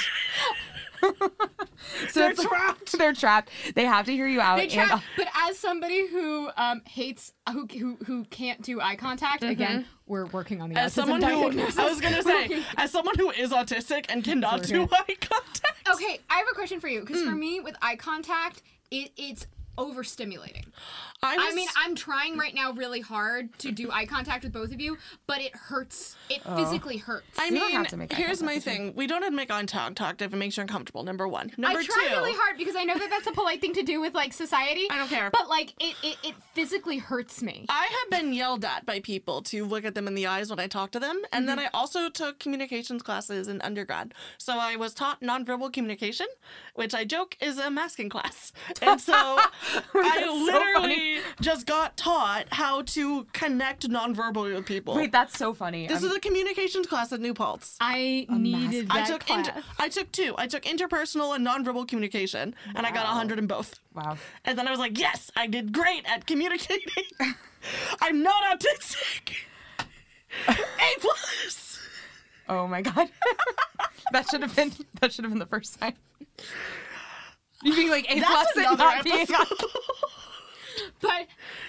So They're it's like- trapped. they're trapped. They have to hear you out. They and, try, but as somebody who um, hates, who, who who can't do eye contact, again, we're working on the As autism someone who, diagnosis. I was gonna say, as someone who is autistic and cannot do eye contact. Okay, I have a question for you because for me, with eye contact, it it's overstimulating. I, was, I mean, I'm trying right now really hard to do eye contact with both of you, but it hurts. It physically hurts. I You mean, don't have to make eye here's contact my with me. thing. We don't have to make eye contact if it makes you uncomfortable. Number one. Number I try two. really hard because I know that that's a polite thing to do with like society. I don't care. But like it, it, it physically hurts me. I have been yelled at by people to look at them in the eyes when I talk to them. And Mm-hmm. then I also took communications classes in undergrad. So I was taught nonverbal communication, which I joke is a masking class. And so I so literally just got taught how to connect nonverbally with people. Wait, that's so funny. this I'm- is a communications class at New Paltz. I needed that I took class. inter- I took two. I took interpersonal and nonverbal communication, and I got a hundred in both. wow. And then I was like, yes, I did great at communicating. I'm not autistic. A plus. Oh my god. that should have been that should have been the first time. You being like A plus That's and another not being episode. But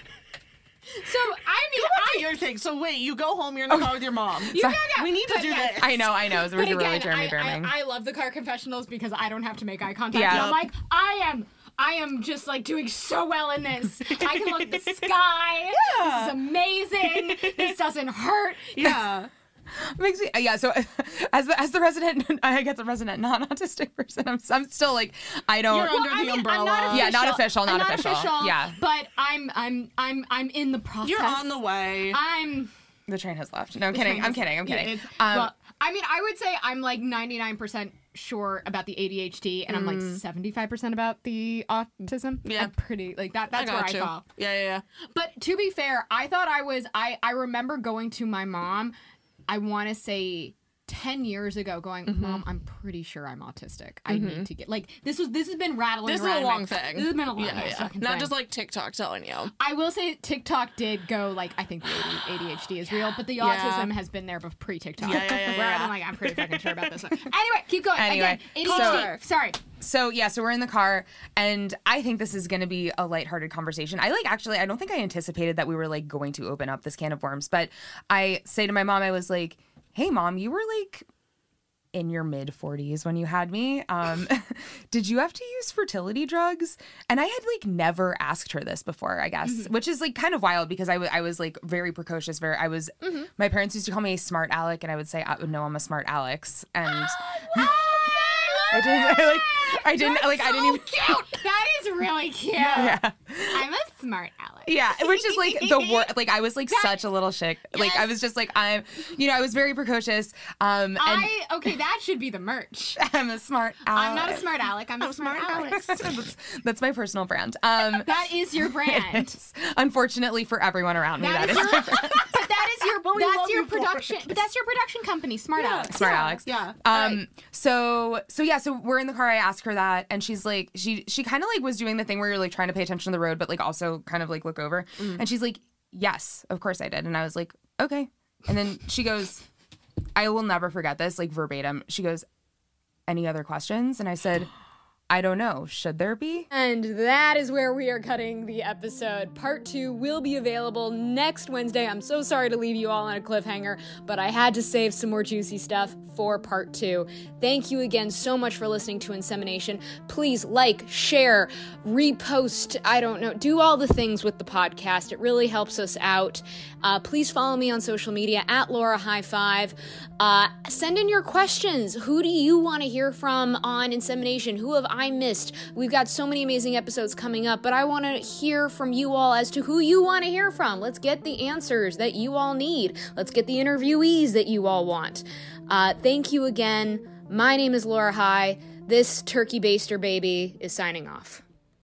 so I mean, What's I your thing? So wait, you go home, you're in the car with your mom. you Sorry. gotta- We need to but do yes. this. I know, I know. So we're But really again, Jeremy I, Birming. I, I love the car confessionals because I don't have to make eye contact. Yeah. And I'm like, I am, I am just like doing so well in this. I can look at the sky. This is amazing. This doesn't hurt. Yeah. Makes me yeah. So as the as the resident, I get the resident non-autistic person. I'm I'm still like I don't. You're under I the mean, umbrella. I'm not official. Yeah, not official, not I'm official. Yeah. But I'm, I'm, I'm, I'm in the process. You're on the way. I'm. The train has left. No, I'm kidding. I'm kidding. I'm Yeah, kidding. it's- Um, well, I mean, I would say I'm like ninety-nine percent sure about the A D H D, and I'm like seventy-five percent about the autism. Yeah. I'm pretty like that. That's I where got I you. fall. Yeah, yeah, yeah. But to be fair, I thought I was. I I remember going to my mom. I want to say ten years ago, going, Mm-hmm. Mom, I'm pretty sure I'm autistic. I need to get like this was this has been rattling. This is around a in my- long thing. This has been a long Yeah, yeah. fucking Not thing. just like TikTok telling you. I will say TikTok did go like I think the A D H D is real, but the Yeah. autism has been there pre TikTok. Yeah, yeah, yeah, Where yeah. I'm like I'm pretty fucking sure about this one. Anyway, keep going. Anyway, Again, A D H D. so- Sorry. So yeah, so we're in the car, and I think this is going to be a lighthearted conversation. I like actually, I don't think I anticipated that we were like going to open up this can of worms, but I say to my mom, I was like, "Hey, mom, you were like in your mid forties when you had me. Um, did you have to use fertility drugs? And I had like never asked her this before, I guess, mm-hmm. which is like kind of wild because I, w- I was like very precocious. Very, I was, mm-hmm. my parents used to call me smart Alec, and I would say, I, no, I'm a smart Alex. And I didn't, I, like, I didn't, That's like, so I didn't even. Cute. That is really cute. Yeah. I'm a smart Alex. Yeah, which is like the word. Like I was like That- such a little chick. Yes. Like I was just like I'm, you know, I was very precocious. Um, and I okay, that should be the merch. I'm a smart Alex. I'm not a smart Alec. I'm a smart, Alex. that's, that's my personal brand. Um, That is your brand. is, unfortunately for everyone around me, That that is is your, my brand. but that is your we love that's your you for production. it. But that's your production company, Smart Alex. Smart yeah. Alex. Yeah. Um. Right. So so yeah. So we're in the car. I ask her that, and she's like, she she kind of like was doing the thing where you're like trying to pay attention to the road, but like also kind of like look over. Mm-hmm. And she's like, yes, of course I did. And I was like, okay. And then she goes, I will never forget this, like verbatim. She goes, any other questions? And I said, I don't know. Should there be? And that is where we are cutting the episode. Part two will be available next Wednesday. I'm so sorry to leave you all on a cliffhanger, but I had to save some more juicy stuff for part two. Thank you again so much for listening to Insemination. Please like, share, repost, I don't know, do all the things with the podcast. It really helps us out. Uh, please follow me on social media at Laura High Five. Uh, send in your questions. Who do you want to hear from on Insemination? Who have I missed? We've got so many amazing episodes coming up, but I want to hear from you all as to who you want to hear from. Let's get the answers that you all need. Let's get the interviewees that you all want. Uh, thank you again. My name is Laura High. This turkey baster baby is signing off.